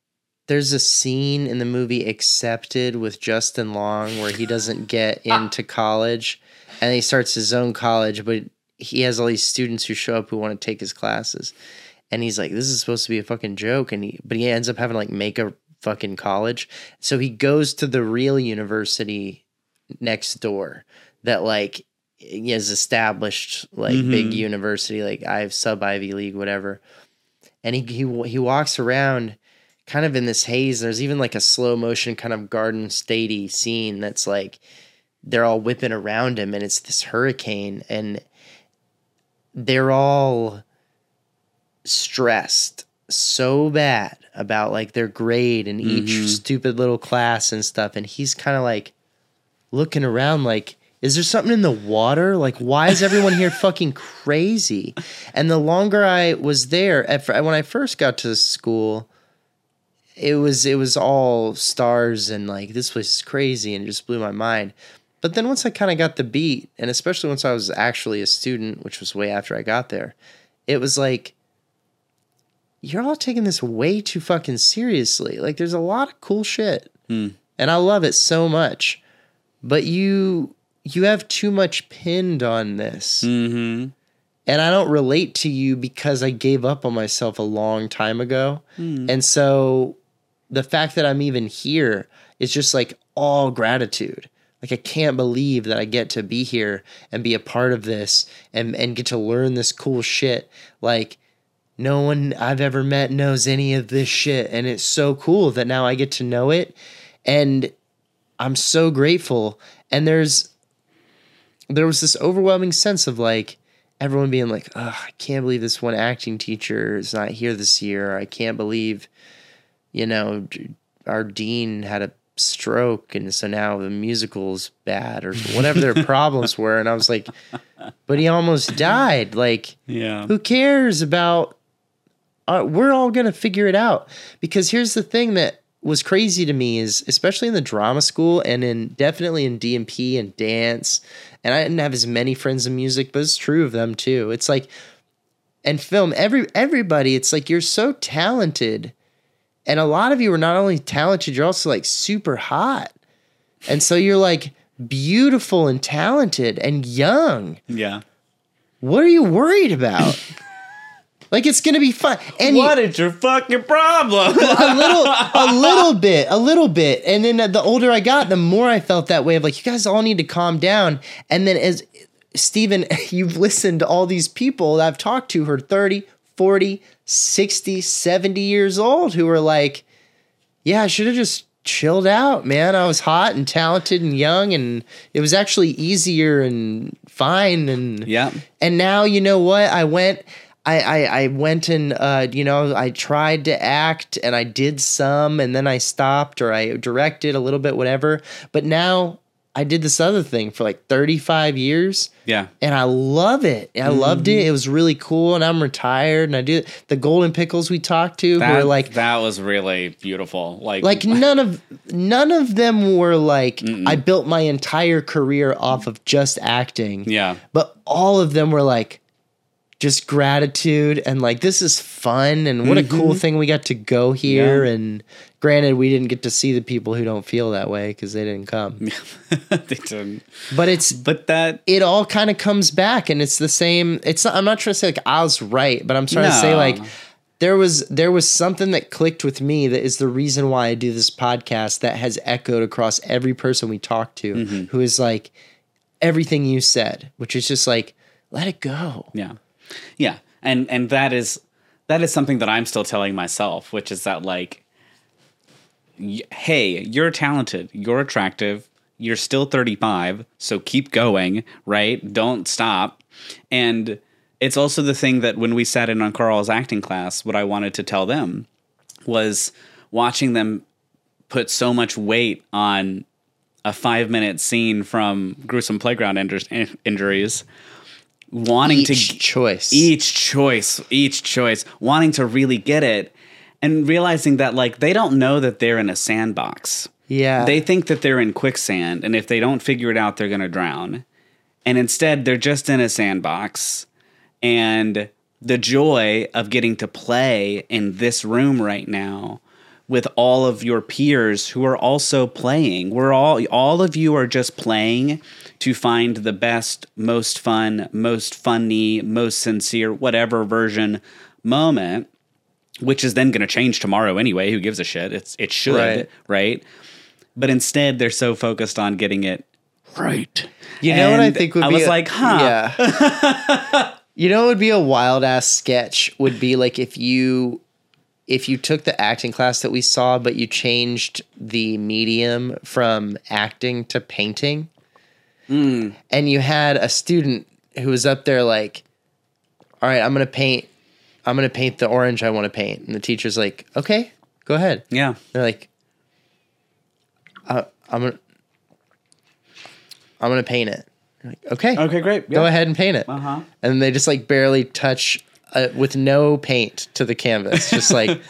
there's a scene in the movie Accepted with Justin Long where he doesn't get into college, and he starts his own college, but he has all these students who show up who want to take his classes. And he's like, this is supposed to be a fucking joke. But he ends up having to like make a fucking college. So he goes to the real university next door that like is established, like big university, like sub Ivy League, whatever. And he walks around kind of in this haze. There's even like a slow motion kind of Garden Statey scene that's like they're all whipping around him and it's this hurricane and they're all stressed so bad about like their grade and each stupid little class and stuff. And he's kind of like looking around like, is there something in the water? Like, why is everyone here fucking crazy? And the longer I was there, when I first got to school, it was all stars and like, this place is crazy and it just blew my mind. But then once I kind of got the beat, and especially once I was actually a student, which was way after I got there, it was like, you're all taking this way too fucking seriously. Like, there's a lot of cool shit. And I love it so much. But you have too much pinned on this. And I don't relate to you because I gave up on myself a long time ago. And so the fact that I'm even here is just like all gratitude. Like, I can't believe that I get to be here and be a part of this and get to learn this cool shit. Like, no one I've ever met knows any of this shit. And it's so cool that now I get to know it. And I'm so grateful. And there was this overwhelming sense of like everyone being like, oh, I can't believe this one acting teacher is not here this year. I can't believe, our dean had a stroke and so now the musical's bad or whatever their problems were. And I was like, but he almost died. Like, who cares about, we're all going to figure it out. Because here's the thing that was crazy to me is, especially in the drama school and definitely in DMP and dance, and I didn't have as many friends in music, but it's true of them too. It's like, and film, everybody, it's like, you're so talented. And a lot of you are not only talented, you're also like super hot. And so you're like beautiful and talented and young. Yeah. What are you worried about? Like, it's going to be fun. And what is your fucking problem? a little bit. And then the older I got, the more I felt that way of like, you guys all need to calm down. And then as Steven, you've listened to all these people that I've talked to who are 30, 40, 60, 70 years old who are like, yeah, I should have just chilled out, man. I was hot and talented and young and it was actually easier and fine. And and now, you know what? I went and, I tried to act and I did some and then I stopped or I directed a little bit, whatever. But now I did this other thing for like 35 years. Yeah. And I love it. I loved it. It was really cool. And I'm retired and I do the Golden Pickles we talked to who were like, that was really beautiful. Like none of them were like, I built my entire career off of just acting. Yeah. But all of them were like, just gratitude and like, this is fun and what a cool thing we got to go here. Yeah. And granted, we didn't get to see the people who don't feel that way because they didn't come. They didn't. But it all kind of comes back and it's the same. It's not, I'm not trying to say like I was right, but I'm trying to say like there was something that clicked with me that is the reason why I do this podcast that has echoed across every person we talk to who is like everything you said, which is just like, let it go. Yeah. Yeah, and that is something that I'm still telling myself, which is that like, hey, you're talented, you're attractive, you're still 35, so keep going, right? Don't stop. And it's also the thing that when we sat in on Carl's acting class, what I wanted to tell them was watching them put so much weight on a 5-minute scene from Gruesome Playground Injuries. Wanting each choice, wanting to really get it and realizing that like they don't know that they're in a sandbox. Yeah. They think that they're in quicksand and if they don't figure it out, they're going to drown. And instead they're just in a sandbox and the joy of getting to play in this room right now with all of your peers who are also playing. All of you are just playing to find the best, most fun, most funny, most sincere, whatever version moment, which is then going to change tomorrow anyway. Who gives a shit? It should, right? But instead, they're so focused on getting it right. You know what I think would be? I was like, huh. Yeah. You know what would be a wild ass sketch would be like if you took the acting class that we saw, but you changed the medium from acting to painting, and you had a student who was up there like, all right, I'm going to paint the orange I want to paint. And the teacher's like, okay, go ahead. Yeah. They're like, I'm going to paint it. You're like, okay. Okay, great. Go ahead and paint it. Uh-huh. And they just like barely touch with no paint to the canvas. Just like,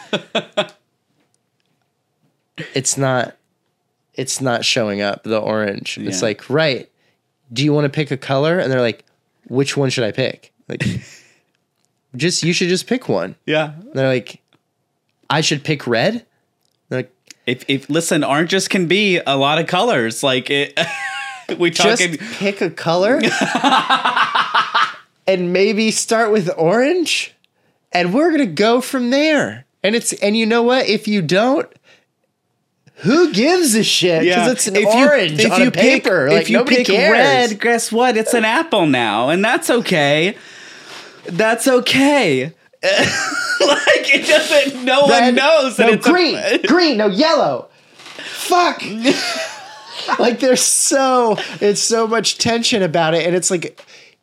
it's not showing up, the orange. Yeah. It's like, right. Do you want to pick a color? And they're like, which one should I pick? Like, you should just pick one. Yeah. And they're like, I should pick red? They're like, if listen, oranges can be a lot of colors. Like it, just pick a color and maybe start with orange, and we're gonna go from there. And you know what? If you don't, who gives a shit? Because it's an orange on a paper. If you pick cares. red, guess what? It's an apple now, and that's okay. That's okay. Like it doesn't. No one knows that it's green, no yellow. Fuck. Like it's so much tension about it, and it's like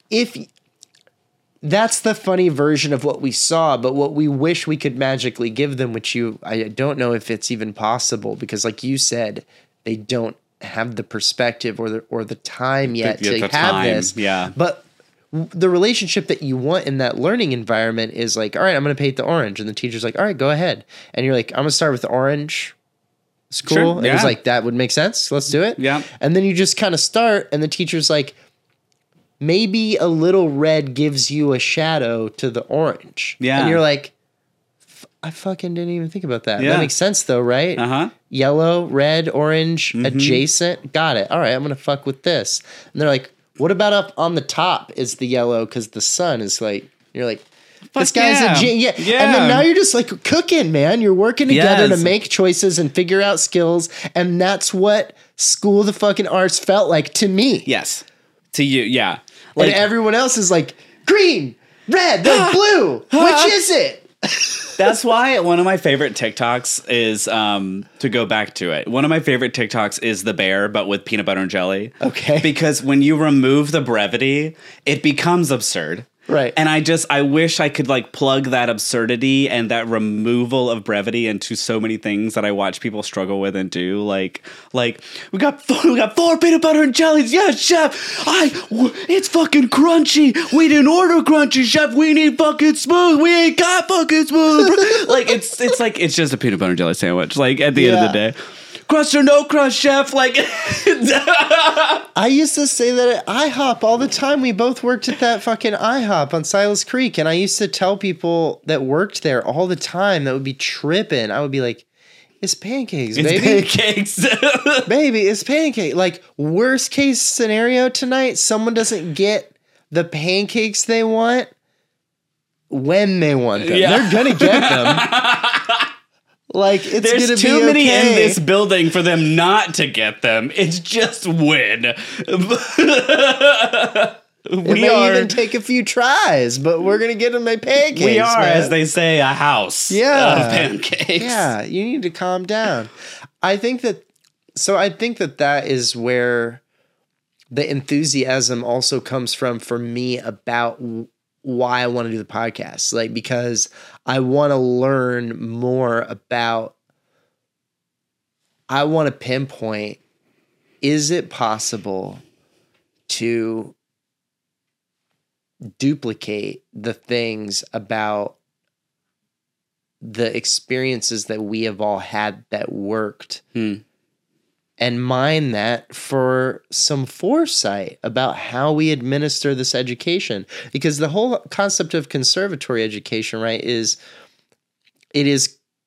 that's the funny version of what we saw, but what we wish we could magically give them, which I don't know if it's even possible, because like you said, they don't have the perspective or the time yet to have this. Yeah, but the relationship that you want in that learning environment is like, all right, I'm going to paint the orange. And the teacher's like, all right, go ahead. And you're like, I'm going to start with the orange. It's cool. Sure, yeah. It was like, that would make sense. Let's do it. Yeah. And then you just kind of start, and the teacher's like, maybe a little red gives you a shadow to the orange. Yeah. And you're like, I fucking didn't even think about that. Yeah. That makes sense though, right? Uh-huh. Yellow, red, orange, adjacent. Got it. All right, I'm going to fuck with this. And they're like, what about up on the top is the yellow because the sun is like, you're like, this guy's a genius. Yeah. And then now you're just like cooking, man. You're working together to make choices and figure out skills. And that's what School of the fucking Arts felt like to me. Yes. To you, yeah. Like, and everyone else is like, green, red, blue. Which is it? That's why one of my favorite TikToks is, to go back to it, one of my favorite TikToks is the bear, but with peanut butter and jelly. Okay. Because when you remove the brevity, it becomes absurd. Right. And I wish I could like plug that absurdity and that removal of brevity into so many things that I watch people struggle with and do. Like we got 4 peanut butter and jellies. Yeah, chef. It's fucking crunchy. We didn't order crunchy, chef. We need fucking smooth. We ain't got fucking smooth. Like it's like it's just a peanut butter and jelly sandwich. Like at the end of the day. Crust or no crust, chef? Like, I used to say that at IHOP all the time. We both worked at that fucking IHOP on Silas Creek, and I used to tell people that worked there all the time that would be tripping. I would be like, "It's pancakes, baby. It's pancakes, baby. It's pancake." Like worst case scenario tonight, someone doesn't get the pancakes they want when they want them. Yeah. They're gonna get them. Like, it's There's gonna too be many okay. in this building for them not to get them. It's just win. It may even take a few tries, but we're gonna get them a pancakes. We are, man. as they say, a house of pancakes. Yeah, you need to calm down. I think that that is where the enthusiasm also comes from for me about why I want to do the podcast. Like, because I want to learn more about, I want to pinpoint, is it possible to duplicate the things about the experiences that we have all had that worked and mine that for some foresight about how we administer this education. Because the whole concept of conservatory education, right, it is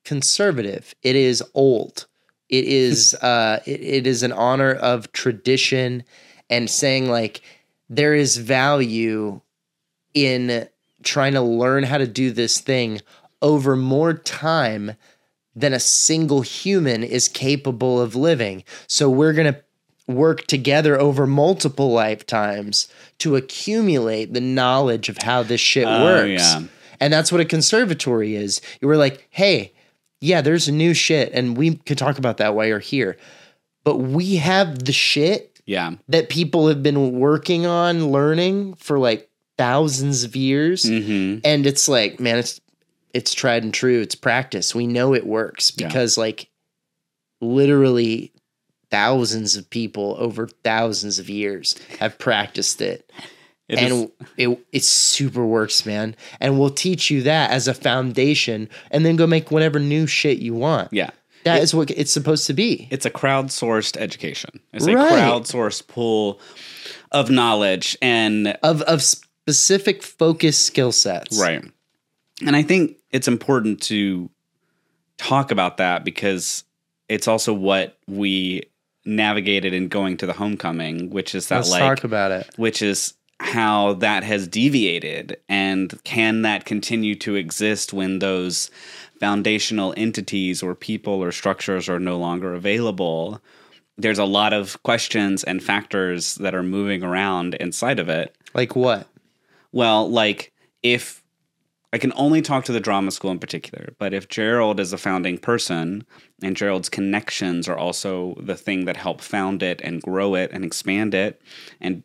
conservative. It is old. It is it is an honor of tradition and saying like there is value in trying to learn how to do this thing over more time than a single human is capable of living. So we're going to work together over multiple lifetimes to accumulate the knowledge of how this shit works. Yeah. And that's what a conservatory is. You were like, hey, yeah, there's new shit, and we could talk about that while you're here. But we have the shit that people have been working on learning for like thousands of years. And it's like, man, it's tried and true. It's practice. We know it works because like literally thousands of people over thousands of years have practiced it. It super works, man. And we'll teach you that as a foundation and then go make whatever new shit you want. Yeah. That is what it's supposed to be. It's a crowdsourced education. It's a crowdsourced pool of knowledge and of specific focused skill sets. Right. And I think it's important to talk about that because it's also what we navigated in going to the homecoming, which is that Let's talk about it. Which is how that has deviated, and can that continue to exist when those foundational entities or people or structures are no longer available? There's a lot of questions and factors that are moving around inside of it. Like what? Well, like if I can only talk to the drama school in particular, but if Gerald is a founding person and Gerald's connections are also the thing that help found it and grow it and expand it and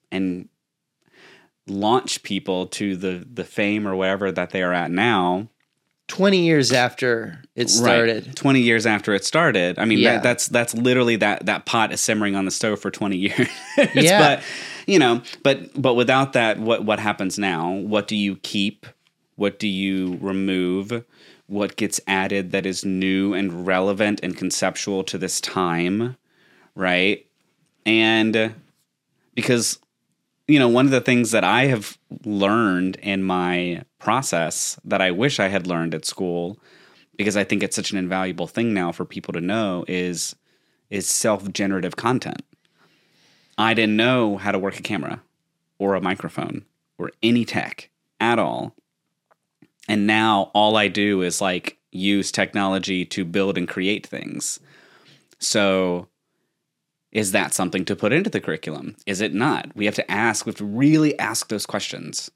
launch people to the fame or wherever that they are at now. 20 years after it started. Right. 20 years after it started. I mean, that's literally that pot is simmering on the stove for 20 years. Yeah. But without that, what happens now? What do you keep? What do you remove? What gets added that is new and relevant and conceptual to this time? Right. And because, one of the things that I have learned in my process that I wish I had learned at school, because I think it's such an invaluable thing now for people to know, is self-generative content. I didn't know how to work a camera or a microphone or any tech at all. And now all I do is like use technology to build and create things. So is that something to put into the curriculum? Is it not? We have to really ask those questions.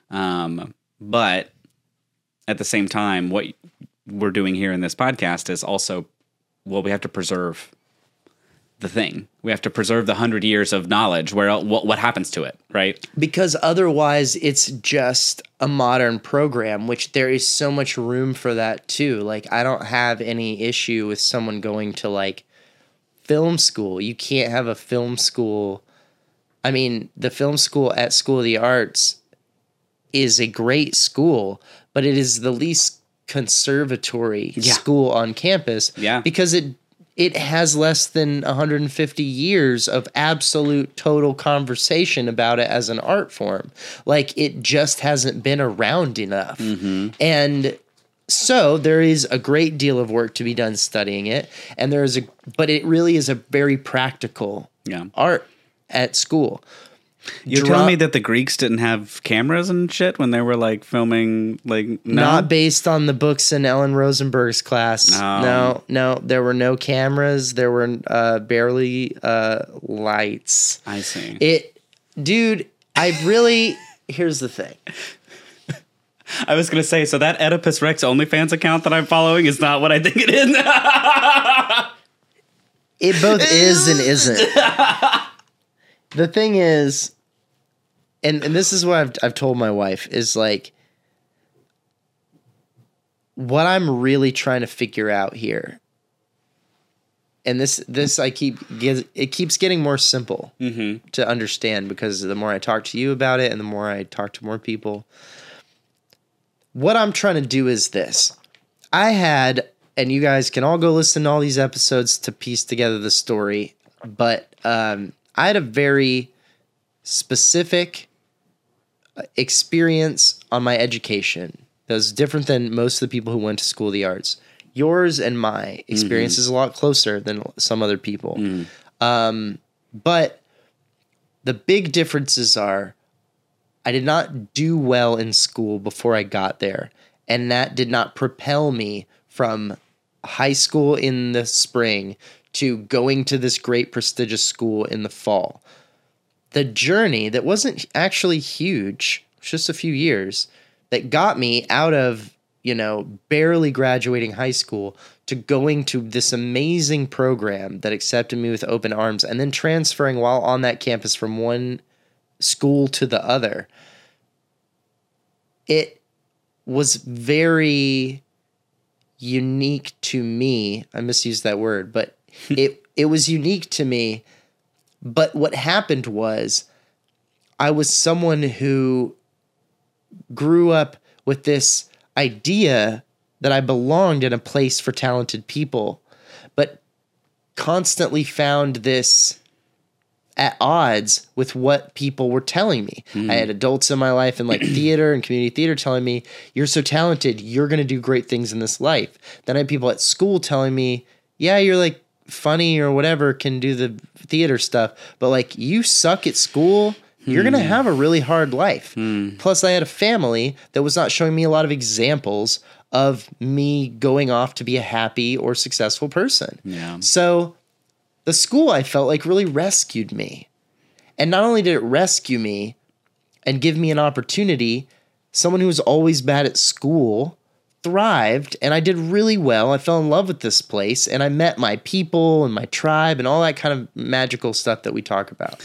But at the same time, what we're doing here in this podcast is also, we have to preserve the thing. We have to preserve the 100 years of knowledge. What happens to it, right? Because otherwise it's just a modern program, which there is so much room for that too. Like, I don't have any issue with someone going to like film school. You can't have a film school. I mean, the film school at School of the Arts is a great school, but it is the least conservatory school on campus because it has less than 150 years of absolute total conversation about it as an art form. Like, it just hasn't been around enough. And so there is a great deal of work to be done studying it. And but it really is a very practical art at school. You're telling me that the Greeks didn't have cameras and shit when they were like filming, like, no? Not based on the books in Ellen Rosenberg's class. No, there were no cameras. There were barely lights. I see. Here's the thing. I was going to say, so that Oedipus Rex OnlyFans account that I'm following is not what I think it is. It both is and isn't. The thing is, and this is what I've told my wife, is like, what I'm really trying to figure out here, and this it keeps getting more simple to understand, because the more I talk to you about it and the more I talk to more people, what I'm trying to do is this. And you guys can all go listen to all these episodes to piece together the story, but I had a very specific experience on my education that was different than most of the people who went to School of the Arts. yours and my experience is a lot closer than some other people. But the big differences are I did not do well in school before I got there. And that did not propel me from high school in the spring to going to this great prestigious school in the fall. The journey that wasn't actually huge, just a few years, that got me out of, barely graduating high school to going to this amazing program that accepted me with open arms and then transferring while on that campus from one school to the other. It was very unique to me. I misused that word, but it was unique to me. But what happened was I was someone who grew up with this idea that I belonged in a place for talented people, but constantly found this at odds with what people were telling me. I had adults in my life in like theater and community theater telling me, you're so talented, you're going to do great things in this life. Then I had people at school telling me, yeah, you're like funny or whatever, can do the theater stuff, but like you suck at school, you're going to have a really hard life. Plus I had a family that was not showing me a lot of examples of me going off to be a happy or successful person. Yeah. So the school, I felt like, really rescued me. And not only did it rescue me and give me an opportunity, someone who was always bad at school thrived, and I did really well. I fell in love with this place, and I met my people and my tribe and all that kind of magical stuff that we talk about.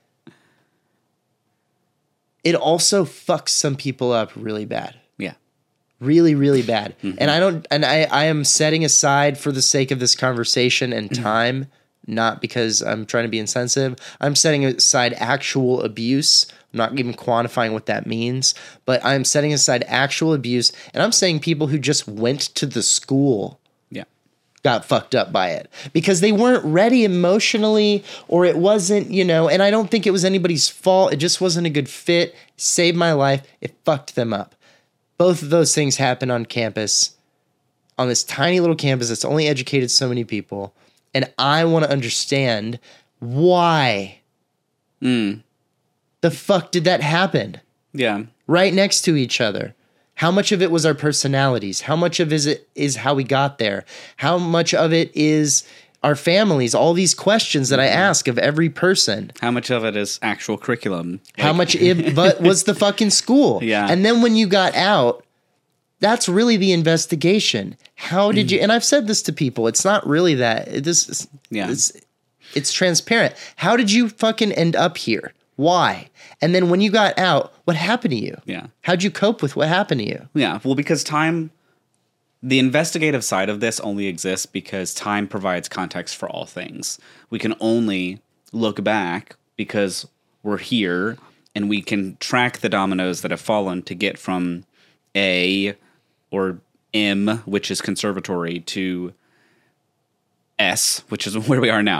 It also fucks some people up really bad. Yeah. Really, really bad. And I am setting aside, for the sake of this conversation and time, not because I'm trying to be insensitive, I'm setting aside actual abuse. I'm not even quantifying what that means, but I'm setting aside actual abuse, and I'm saying people who just went to the school got fucked up by it because they weren't ready emotionally, or it wasn't, and I don't think it was anybody's fault. It just wasn't a good fit. Saved my life. It fucked them up. Both of those things happen on campus, on this tiny little campus that's only educated so many people. And I want to understand why the fuck did that happen? Yeah. Right next to each other. How much of it was our personalities? How much of it is how we got there? How much of it is our families? All these questions that I ask of every person. How much of it is actual curriculum? How much but was the fucking school? Yeah. And then when you got out, that's really the investigation. How did you, and I've said this to people, it's not really that, it's transparent. How did you fucking end up here? Why? And then when you got out, what happened to you? Yeah. How'd you cope with what happened to you? Yeah. Well, because the investigative side of this only exists because time provides context for all things. We can only look back because we're here and we can track the dominoes that have fallen to get from A or M, which is conservatory, to S, which is where we are now,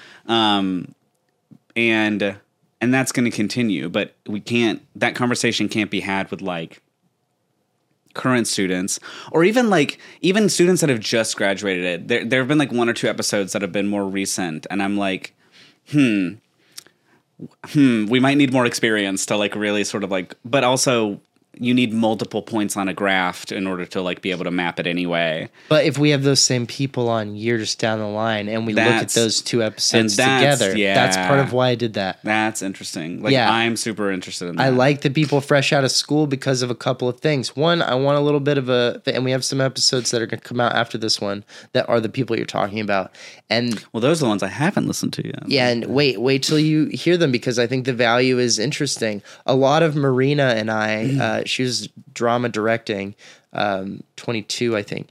and that's going to continue, but that conversation can't be had with like current students or even students that have just graduated. There have been like one or two episodes that have been more recent, and I'm like, we might need more experience to like really sort of like, but also you need multiple points on a graph in order to like be able to map it anyway. But if we have those same people on years down the line and we look at those two episodes together, that's part of why I did that. That's interesting. I'm super interested in that. I like the people fresh out of school because of a couple of things. One, I want a little bit of and we have some episodes that are going to come out after this one that are the people you're talking about. And well, those are the ones I haven't listened to yet. Yeah, and wait till you hear them because I think the value is interesting. A lot of Marina and I, she was drama directing, 22, I think.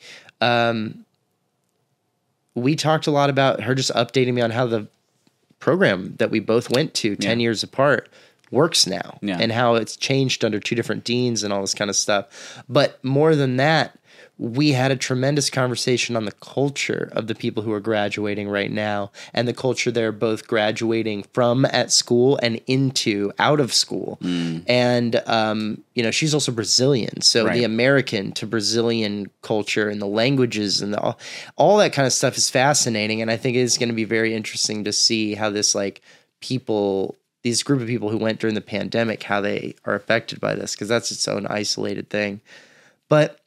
We talked a lot about her just updating me on how the program that we both went to 10 years apart works now and how it's changed under two different deans and all this kind of stuff. But more than that, we had a tremendous conversation on the culture of the people who are graduating right now and the culture they're both graduating from at school and into out of school. And, you know, she's also Brazilian. So the American to Brazilian culture and the languages and all that kind of stuff is fascinating. And I think it's going to be very interesting to see how this like these group of people who went during the pandemic, how they are affected by this, because that's its own isolated thing. But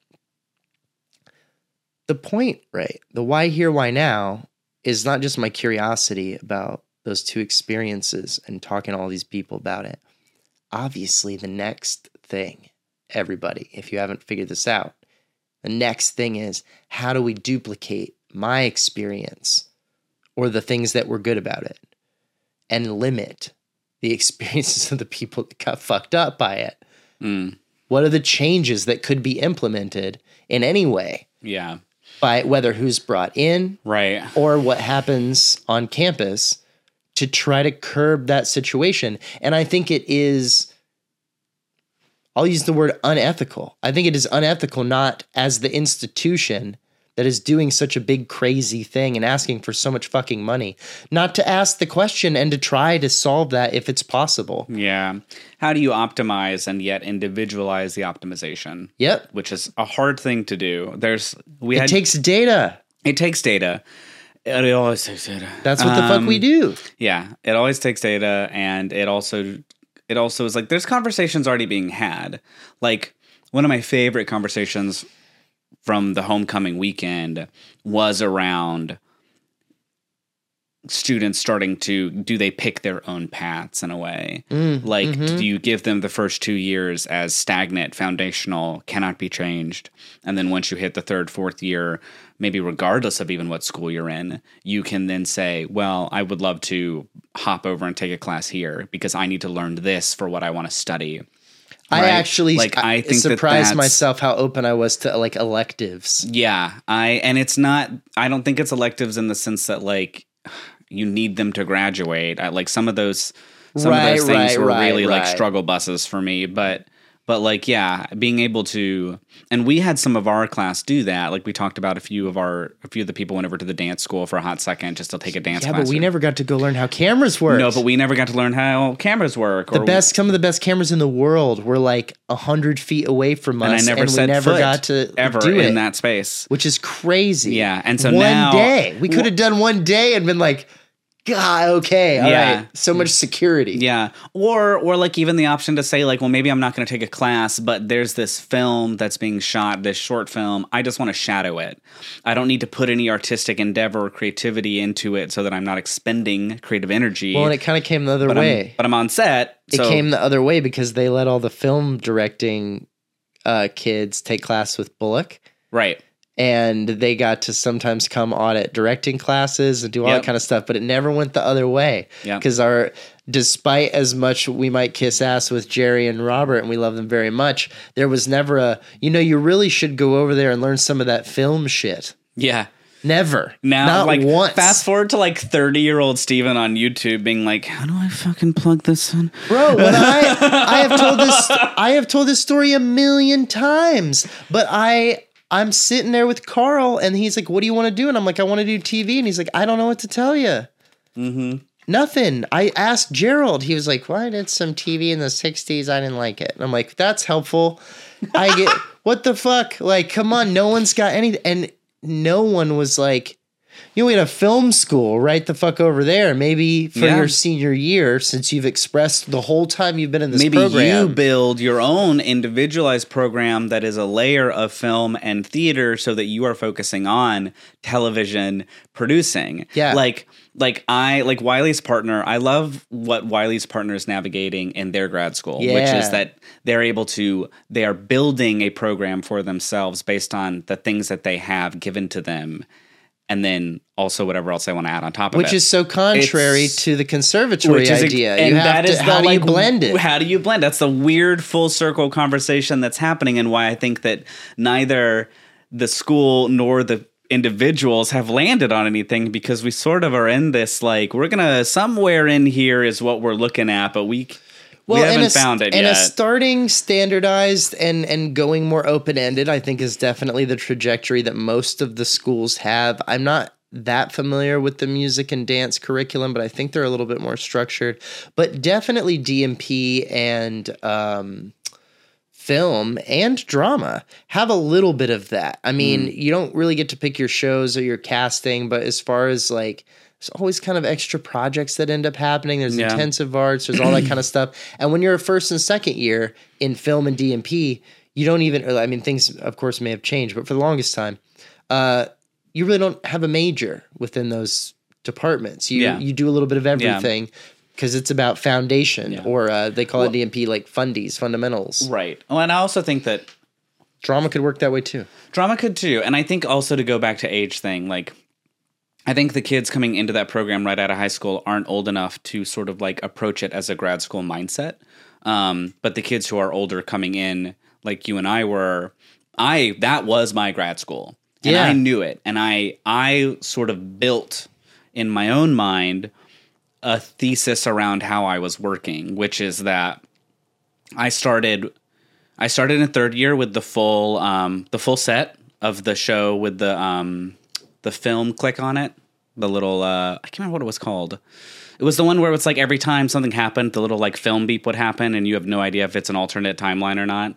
the point, right? The why here, why now is not just my curiosity about those two experiences and talking to all these people about it. Obviously, the next thing, everybody, if you haven't figured this out, the next thing is how do we duplicate my experience or the things that were good about it and limit the experiences of the people that got fucked up by it? What are the changes that could be implemented in any way? Yeah. By whether who's brought in, right, or what happens on campus to try to curb that situation. And I think it is, I'll use the word unethical. I think it is unethical not as the institution that is doing such a big crazy thing and asking for so much fucking money, not to ask the question and to try to solve that if it's possible. Yeah. How do you optimize and yet individualize the optimization? Yep. Which is a hard thing to do. It takes data. It takes data. It always takes data. That's what the fuck we do. Yeah. It always takes data, and it also is like there's conversations already being had. Like one of my favorite conversations from the homecoming weekend was around students starting to, do they pick their own paths in a way? Do you give them the first 2 years as stagnant, foundational, cannot be changed? And then once you hit the third, fourth year, maybe regardless of even what school you're in, you can then say, well, I would love to hop over and take a class here because I need to learn this for what I want to study. Right? I actually I think surprised myself how open I was to like electives. Yeah, I don't think it's electives in the sense that like you need them to graduate. Like some of those things were really like struggle buses for me, but like, yeah, being able to, and we had some of our class do that. Like we talked about a few of the people went over to the dance school for a hot second just to take a dance class. Yeah, but we never got to go learn how cameras work. No, but we never got to learn how cameras work. Some of the best cameras in the world were like 100 feet away from us, and we never got to ever do it in that space, which is crazy. Yeah, and so one day we could have done one day and been like, God, okay, all right. So much security. Yeah. Or like even the option to say like, well, maybe I'm not going to take a class, but there's this film that's being shot, this short film. I just want to shadow it. I don't need to put any artistic endeavor or creativity into it so that I'm not expending creative energy. Well, and it kind of came the other way. But I'm on set. It came the other way because they let all the film directing kids take class with Bullock. Right. And they got to sometimes come audit directing classes and do all that kind of stuff, but it never went the other way. Because despite as much we might kiss ass with Jerry and Robert, and we love them very much, there was never you really should go over there and learn some of that film shit. Yeah. Never. Now, not like, once. Fast forward to like 30-year-old Steven on YouTube being like, how do I fucking plug this in? Bro, when I have told this story a million times, but I'm sitting there with Carl, and he's like, what do you want to do? And I'm like, I want to do TV. And he's like, I don't know what to tell you. Nothing. I asked Gerald. He was like, well, I did some TV in the 60s. I didn't like it. And I'm like, that's helpful. I get, what the fuck? Like, come on. No one's got anything. And no one was like, we had a film school right the fuck over there. Maybe for your senior year, since you've expressed the whole time you've been in this program. Maybe you build your own individualized program that is a layer of film and theater so that you are focusing on television producing. Yeah. Like Wiley's partner, I love what Wiley's partner is navigating in their grad school, which is that they are building a program for themselves based on the things that they have given to them. And then also whatever else I want to add on top of it. Which is so contrary to the conservatory idea. How do you blend it? How do you blend? That's the weird full circle conversation that's happening, and why I think that neither the school nor the individuals have landed on anything, because we sort of are in this like, we're going to, somewhere in here is what we're looking at, but we we haven't found it and yet. a starting standardized and going more open-ended, I think, is definitely the trajectory that most of the schools have. I'm not that familiar with the music and dance curriculum, but I think they're a little bit more structured. But definitely DMP and film and drama have a little bit of that. I mean, you don't really get to pick your shows or your casting, but as far as like, there's always kind of extra projects that end up happening. There's intensive arts, there's all that kind of stuff. And when you're a first and second year in film and DMP, you don't even, I mean, things of course may have changed, but for the longest time, you really don't have a major within those departments. You do a little bit of everything. Because it's about foundation, or they call it DMP like fundamentals. Right. Well, and I also think that drama could work that way too. Drama could too. And I think also, to go back to age thing, like, I think the kids coming into that program right out of high school aren't old enough to sort of like approach it as a grad school mindset. But the kids who are older coming in, like you and I were, that was my grad school. And I knew it. And I sort of built in my own mind a thesis around how I was working, which is that I started in third year with the full set of the show with the film click on it, the little I can't remember what it was called. It was the one where it's like every time something happened, the little like film beep would happen, and you have no idea if it's an alternate timeline or not.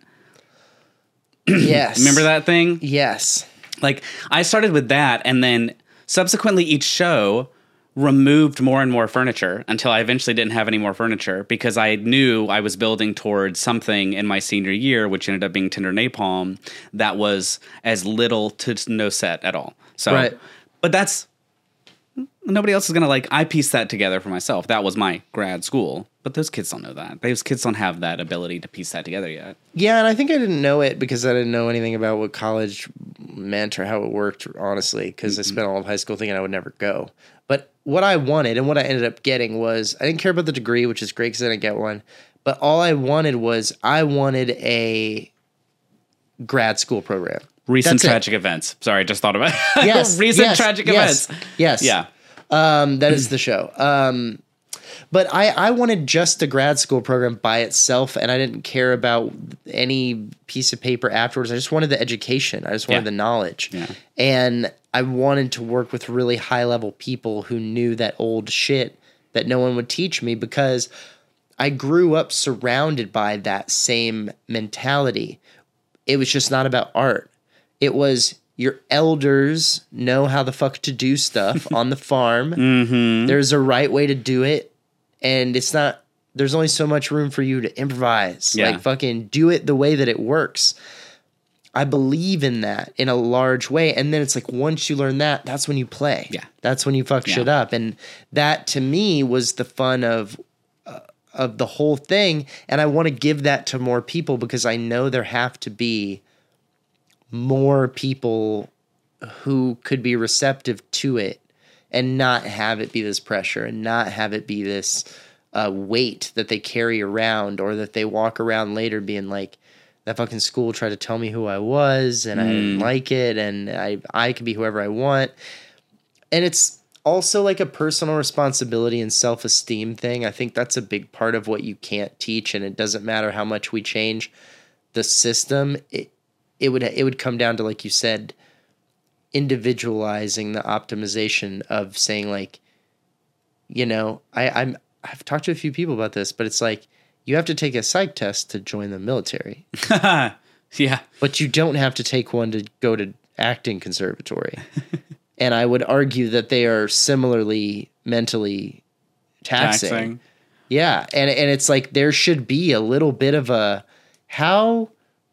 Yes, remember that thing? Yes. Like, I started with that, and then subsequently each show removed more and more furniture until I eventually didn't have any more furniture, because I knew I was building towards something in my senior year, which ended up being Tender Napalm, that was as little to no set at all. So, but that's, nobody else is going to, like, I pieced that together for myself. That was my grad school. But those kids don't know that. Those kids don't have that ability to piece that together yet. Yeah, and I think I didn't know it because I didn't know anything about what college meant or how it worked, honestly, because I spent all of high school thinking I would never go. But what I wanted and what I ended up getting was, I didn't care about the degree, which is great because I didn't get one. But all I wanted was, I wanted a grad school program. Recent tragic events. Sorry, I just thought about it. Yes. Recent tragic events. Yes. Yeah. That is the show. But I wanted just a grad school program by itself, and I didn't care about any piece of paper afterwards. I just wanted the education. I just wanted the knowledge. Yeah. And I wanted to work with really high-level people who knew that old shit that no one would teach me, because I grew up surrounded by that same mentality. It was just not about art. It was, your elders know how the fuck to do stuff on the farm. Mm-hmm. There's a right way to do it. And it's not, there's only so much room for you to improvise. Yeah. Like, fucking do it the way that it works. I believe in that in a large way. And then it's like, once you learn that, that's when you play. Yeah. That's when you fuck shit up. And that, to me, was the fun of the whole thing. And I want to give that to more people, because I know there have to be more people who could be receptive to it, and not have it be this pressure, and not have it be this weight that they carry around, or that they walk around later being like, that fucking school tried to tell me who I was, and I didn't like it, and I can be whoever I want. And it's also like a personal responsibility and self-esteem thing. I think that's a big part of what you can't teach, and it doesn't matter how much we change the system. It would come down to, like you said, individualizing the optimization of saying, like, you know, I've talked to a few people about this, but it's like, you have to take a psych test to join the military. Yeah. But you don't have to take one to go to acting conservatory. And I would argue that they are similarly mentally taxing. Yeah. And it's like, there should be a little bit of a, how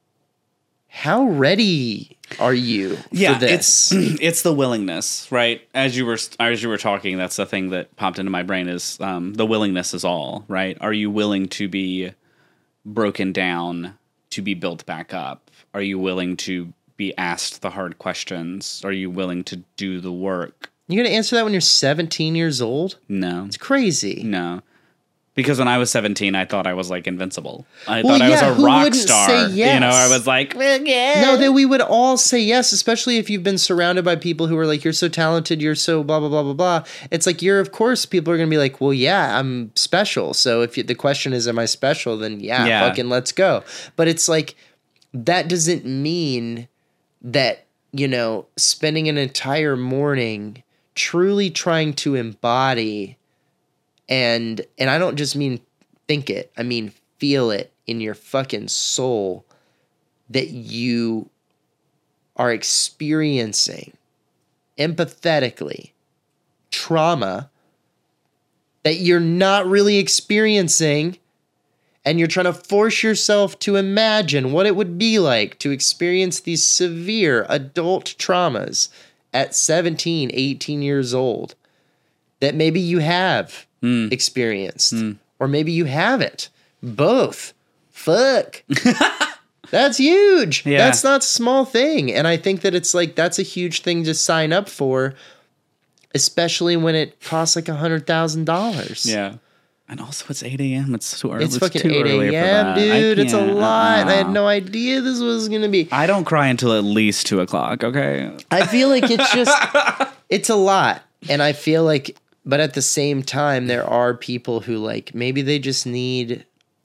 ready are you for this? It's the willingness, right? As you were talking, that's the thing that popped into my brain, is the willingness is all, right? Are you willing to be broken down to be built back up? Are you willing to be asked the hard questions? Are you willing to do the work? You're going to answer that when you're 17 years old? No. It's crazy. No. Because when I was 17, I thought I was like invincible. I Well, thought I was yeah, a who rock wouldn't star. say yes? You know, I was like, yeah. No, that we would all say yes, especially if you've been surrounded by people who are like, you're so talented, you're so blah, blah, blah, blah, blah. It's like, of course, people are going to be like, well, yeah, I'm special. So if the question is, am I special? Then yeah, fucking let's go. But it's like, that doesn't mean that, spending an entire morning truly trying to embody and I don't just mean think it, I mean feel it in your fucking soul that you are experiencing empathetically trauma that you're not really experiencing, and you're trying to force yourself to imagine what it would be like to experience these severe adult traumas at 17, 18 years old that maybe you have experienced, or maybe you haven't. Both. Fuck. That's huge. Yeah. That's not a small thing. And I think that it's like, that's a huge thing to sign up for, especially when it costs like $100,000. Yeah. And also, it's 8 a.m. It's too early. It's fucking too 8 early for a.m., that. dude. It's a lot. I had no. no idea this was going to be. I don't cry until at least 2 o'clock, okay? I feel like it's just, it's a lot. And I feel like, but at the same time, there are people who like, maybe they just need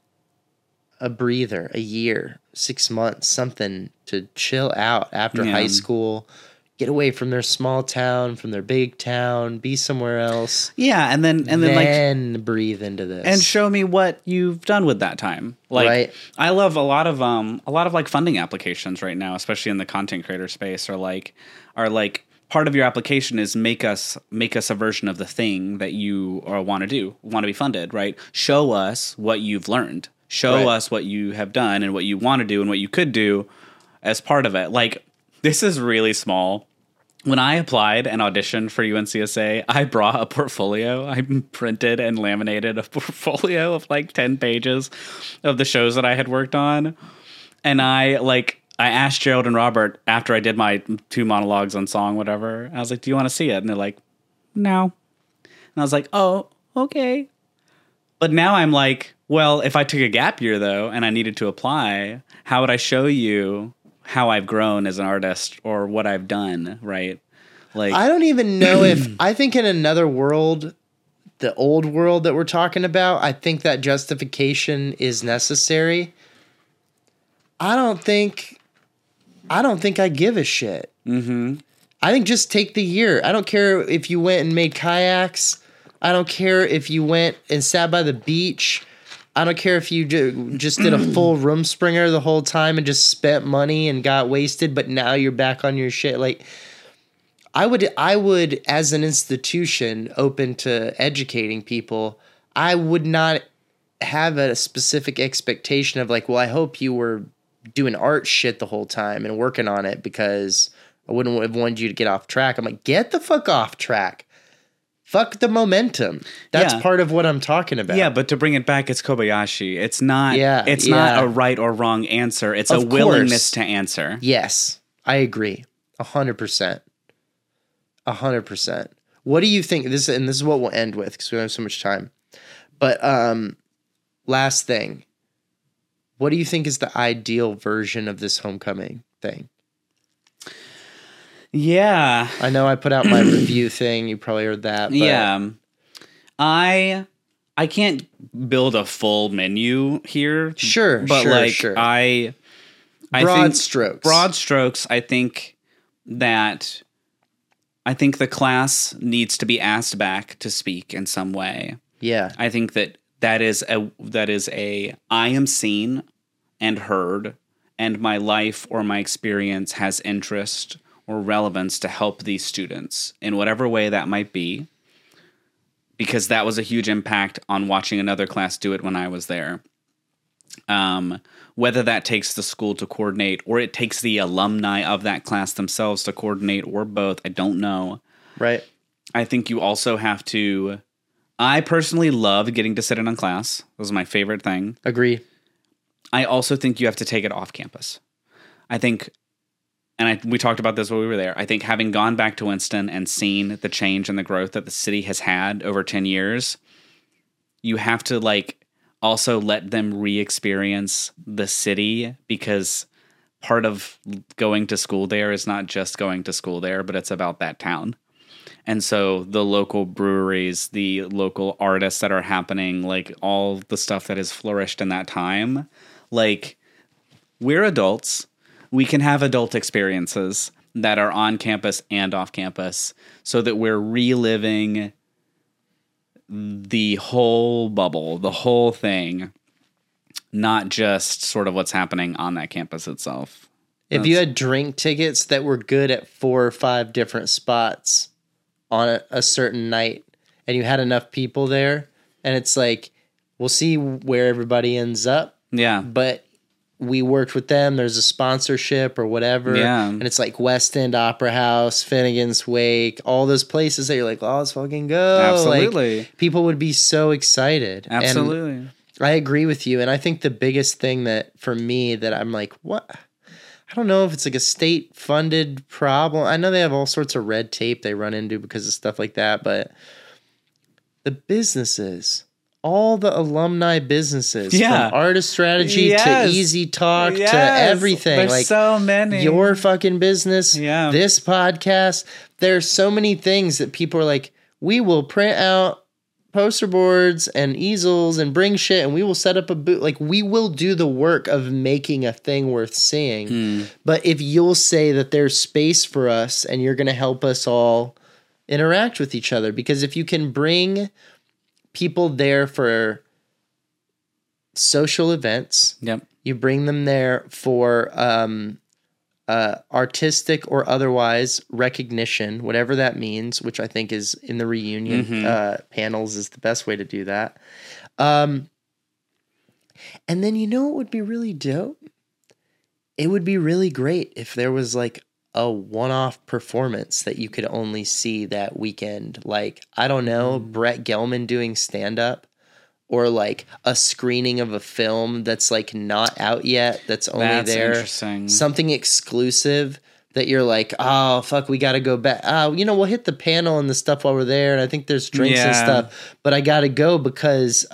a breather, a year, 6 months, something to chill out after high school, get away from their small town, from their big town, be somewhere else. Yeah, and then like breathe into this and show me what you've done with that time. Like, right. I love a lot of like funding applications right now, especially in the content creator space, are like part of your application is make us a version of the thing that you want to be funded, right? Show us what you've learned. Show us what you have done and what you want to do and what you could do as part of it. Like, this is really small. When I applied and auditioned for UNCSA, I brought a portfolio. I printed and laminated a portfolio of like 10 pages of the shows that I had worked on. And I asked Gerald and Robert after I did my 2 monologues on song, whatever. I was like, do you want to see it? And they're like, no. And I was like, oh, okay. But now I'm like, well, if I took a gap year, though, and I needed to apply, how would I show you how I've grown as an artist or what I've done, right? Like, I don't even know if, I think in another world, the old world that we're talking about, I think that justification is necessary. I don't think I give a shit. Mm-hmm. I think just take the year. I don't care if you went and made kayaks. I don't care if you went and sat by the beach. I don't care if you just did a full room springer the whole time and just spent money and got wasted, but now you're back on your shit. Like, I would, as an institution open to educating people, I would not have a specific expectation of like, well, I hope you were doing art shit the whole time and working on it because I wouldn't have wanted you to get off track. I'm like, get the fuck off track. Fuck the momentum. That's part of what I'm talking about. Yeah, but to bring it back, it's Kobayashi. It's not. It's Yeah. not a right or wrong answer. It's Of a willingness course. to answer. Yes, I agree. 100%. 100%. What do you think? This is what we'll end with because we don't have so much time. But last thing, what do you think is the ideal version of this homecoming thing? Yeah. I know I put out my review thing. You probably heard that. But Yeah. I can't build a full menu here. Sure, but sure. I Broad strokes. Broad strokes. I think the class needs to be asked back to speak in some way. Yeah. I think that is a I am seen and heard, and my life or my experience has interest or relevance to help these students in whatever way that might be, because that was a huge impact on watching another class do it when I was there. Whether that takes the school to coordinate or it takes the alumni of that class themselves to coordinate or both, I don't know. Right. I think you also have to... I personally love getting to sit in on class. That was my favorite thing. Agree. I also think you have to take it off campus. I think... we talked about this when we were there. I think having gone back to Winston and seen the change and the growth that the city has had over 10 years, you have to like also let them re-experience the city, because part of going to school there is not just going to school there, but it's about that town. And so the local breweries, the local artists that are happening, like all the stuff that has flourished in that time, like we're adults. We can have adult experiences that are on campus and off campus so that we're reliving the whole bubble, the whole thing, not just sort of what's happening on that campus itself. If you had drink tickets that were good at 4 or 5 different spots on a certain night, and you had enough people there, and it's like, we'll see where everybody ends up. Yeah. But we worked with them. There's a sponsorship or whatever. Yeah. And it's like West End Opera House, Finnegan's Wake, all those places that you're like, oh, let's fucking go. Absolutely. Like, people would be so excited. Absolutely. And I agree with you. And I think the biggest thing that for me that I'm like, what? I don't know if it's like a state funded problem. I know they have all sorts of red tape they run into because of stuff like that, but the businesses, all the alumni businesses, Yeah. from Artist Strategy Yes. to Easy Talk to Yes. everything. There's like so many. your fucking business, Yeah. this podcast. There's so many things that people are like, we will print out poster boards and easels and bring shit, and we will set up a booth. Like, we will do the work of making a thing worth seeing. But if you'll say that there's space for us and you're going to help us all interact with each other, because if you can bring people there for social events, Yep. you bring them there for artistic or otherwise recognition, whatever that means, which I think is in the reunion panels is the best way to do that. And then you know what would be really dope? It would be really great if there was like a one-off performance that you could only see that weekend. Like, I don't know, Brett Gelman doing stand-up, or like a screening of a film that's like not out yet, that's only That's there. interesting. Something exclusive that you're like, oh, fuck, we got to go back. We'll hit the panel and the stuff while we're there, and I think there's drinks and Yeah. stuff, but I got to go because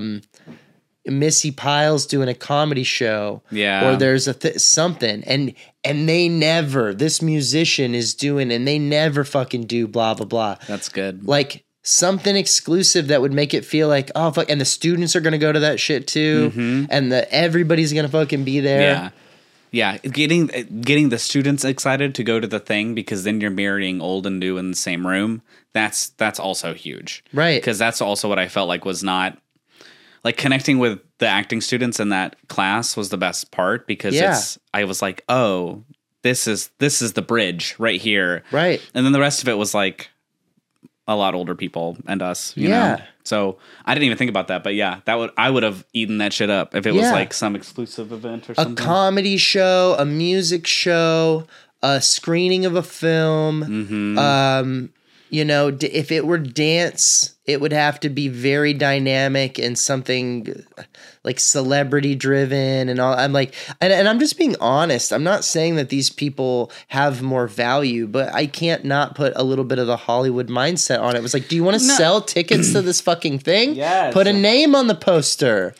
Missy Pyle's doing a comedy show, Yeah. or there's a something, and they never, this musician is doing, and they never fucking do blah, blah, blah. That's good. Like, something exclusive that would make it feel like, oh, fuck, and the students are going to go to that shit too, and everybody's going to fucking be there. Yeah. Getting the students excited to go to the thing, because then you're marrying old and new in the same room. That's also huge. Right. Because that's also what I felt like was not, like, connecting with the acting students in that class was the best part, because I was like, oh, this is the bridge right here. Right. And then the rest of it was like a lot older people and us, you know? So I didn't even think about that, but yeah, I would have eaten that shit up if it was like some exclusive event or something. A comedy show, a music show, a screening of a film. If it were dance, it would have to be very dynamic and something like celebrity driven and all. I'm like, and I'm just being honest. I'm not saying that these people have more value, but I can't not put a little bit of the Hollywood mindset on it. It was like, do you want to sell tickets to this fucking thing? Yes. Put a name on the poster.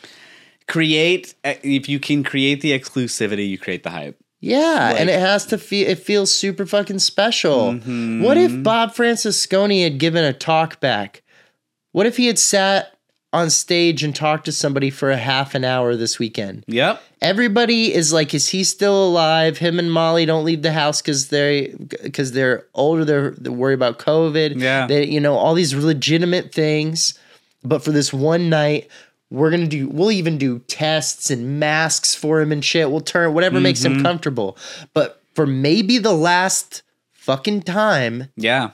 If you can create the exclusivity, you create the hype. Yeah, and it has to feel, it feels super fucking special. What if Bob Francisconi had given a talk back? What if he had sat on stage and talked to somebody for a half an hour this weekend? Yep. Everybody is like, is he still alive? Him and Molly don't leave the house because they're older. They're worried about COVID. Yeah. They, all these legitimate things. But for this one night, we'll even do tests and masks for him and shit. We'll turn whatever makes him comfortable. But for maybe the last fucking time. Yeah.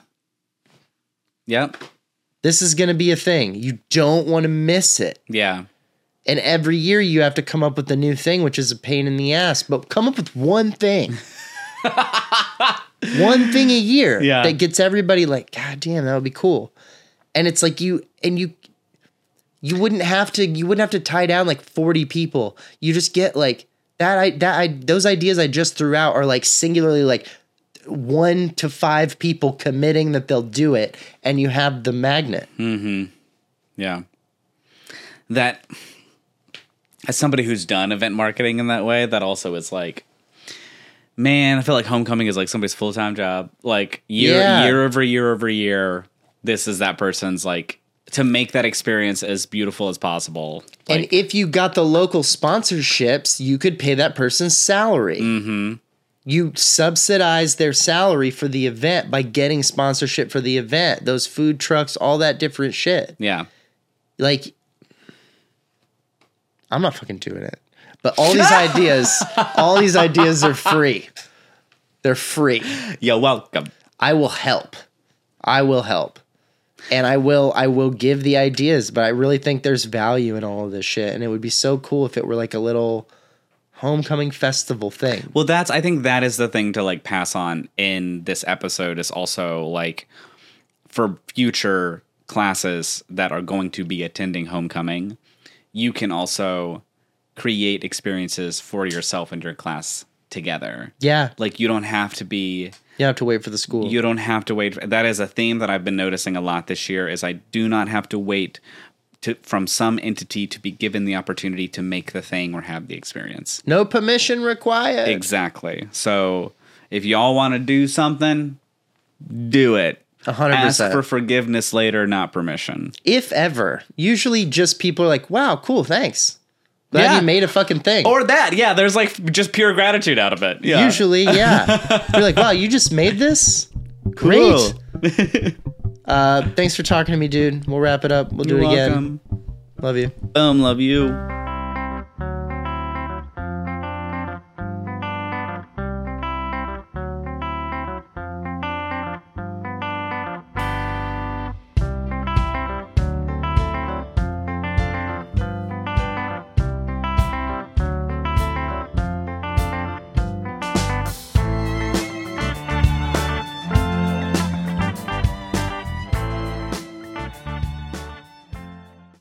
Yep. This is going to be a thing. You don't want to miss it. Yeah. And every year you have to come up with a new thing, which is a pain in the ass. But come up with one thing. One thing a year that gets everybody like, God damn, that would be cool. And it's like you wouldn't have to tie down like 40 people. You just get like those ideas I just threw out are like singularly like 1 to 5 people committing that they'll do it, and you have the magnet. Yeah. that as somebody who's done event marketing in that way, that also is like, man, I feel like homecoming is like somebody's full-time job. Like year over year over year, this is that person's like, to make that experience as beautiful as possible. Like, and if you got the local sponsorships, you could pay that person's salary. Mm-hmm. You subsidize their salary for the event by getting sponsorship for the event, those food trucks, all that different shit. Yeah. Like, I'm not fucking doing it. But all these ideas are free. They're free. You're welcome. I will help. And I will give the ideas, but I really think there's value in all of this shit. And it would be so cool if it were like a little homecoming festival thing. Well, I think that is the thing to like pass on in this episode, is also like for future classes that are going to be attending homecoming, you can also create experiences for yourself and your class together. Yeah. Like you don't have to wait for the school. You don't have to wait. That is a theme that I've been noticing a lot this year, is I do not have to wait from some entity to be given the opportunity to make the thing or have the experience. No permission required. Exactly. So if y'all want to do something, do it. 100%. Ask for forgiveness later, not permission. If ever. Usually just people are like, wow, cool, thanks. Glad you made a fucking thing. Or that, yeah, there's like just pure gratitude out of it. Yeah. Usually, yeah. You're like, wow, you just made this? Great. Thanks for talking to me, dude. We'll wrap it up. We'll do it again. Welcome. Love you. Love you.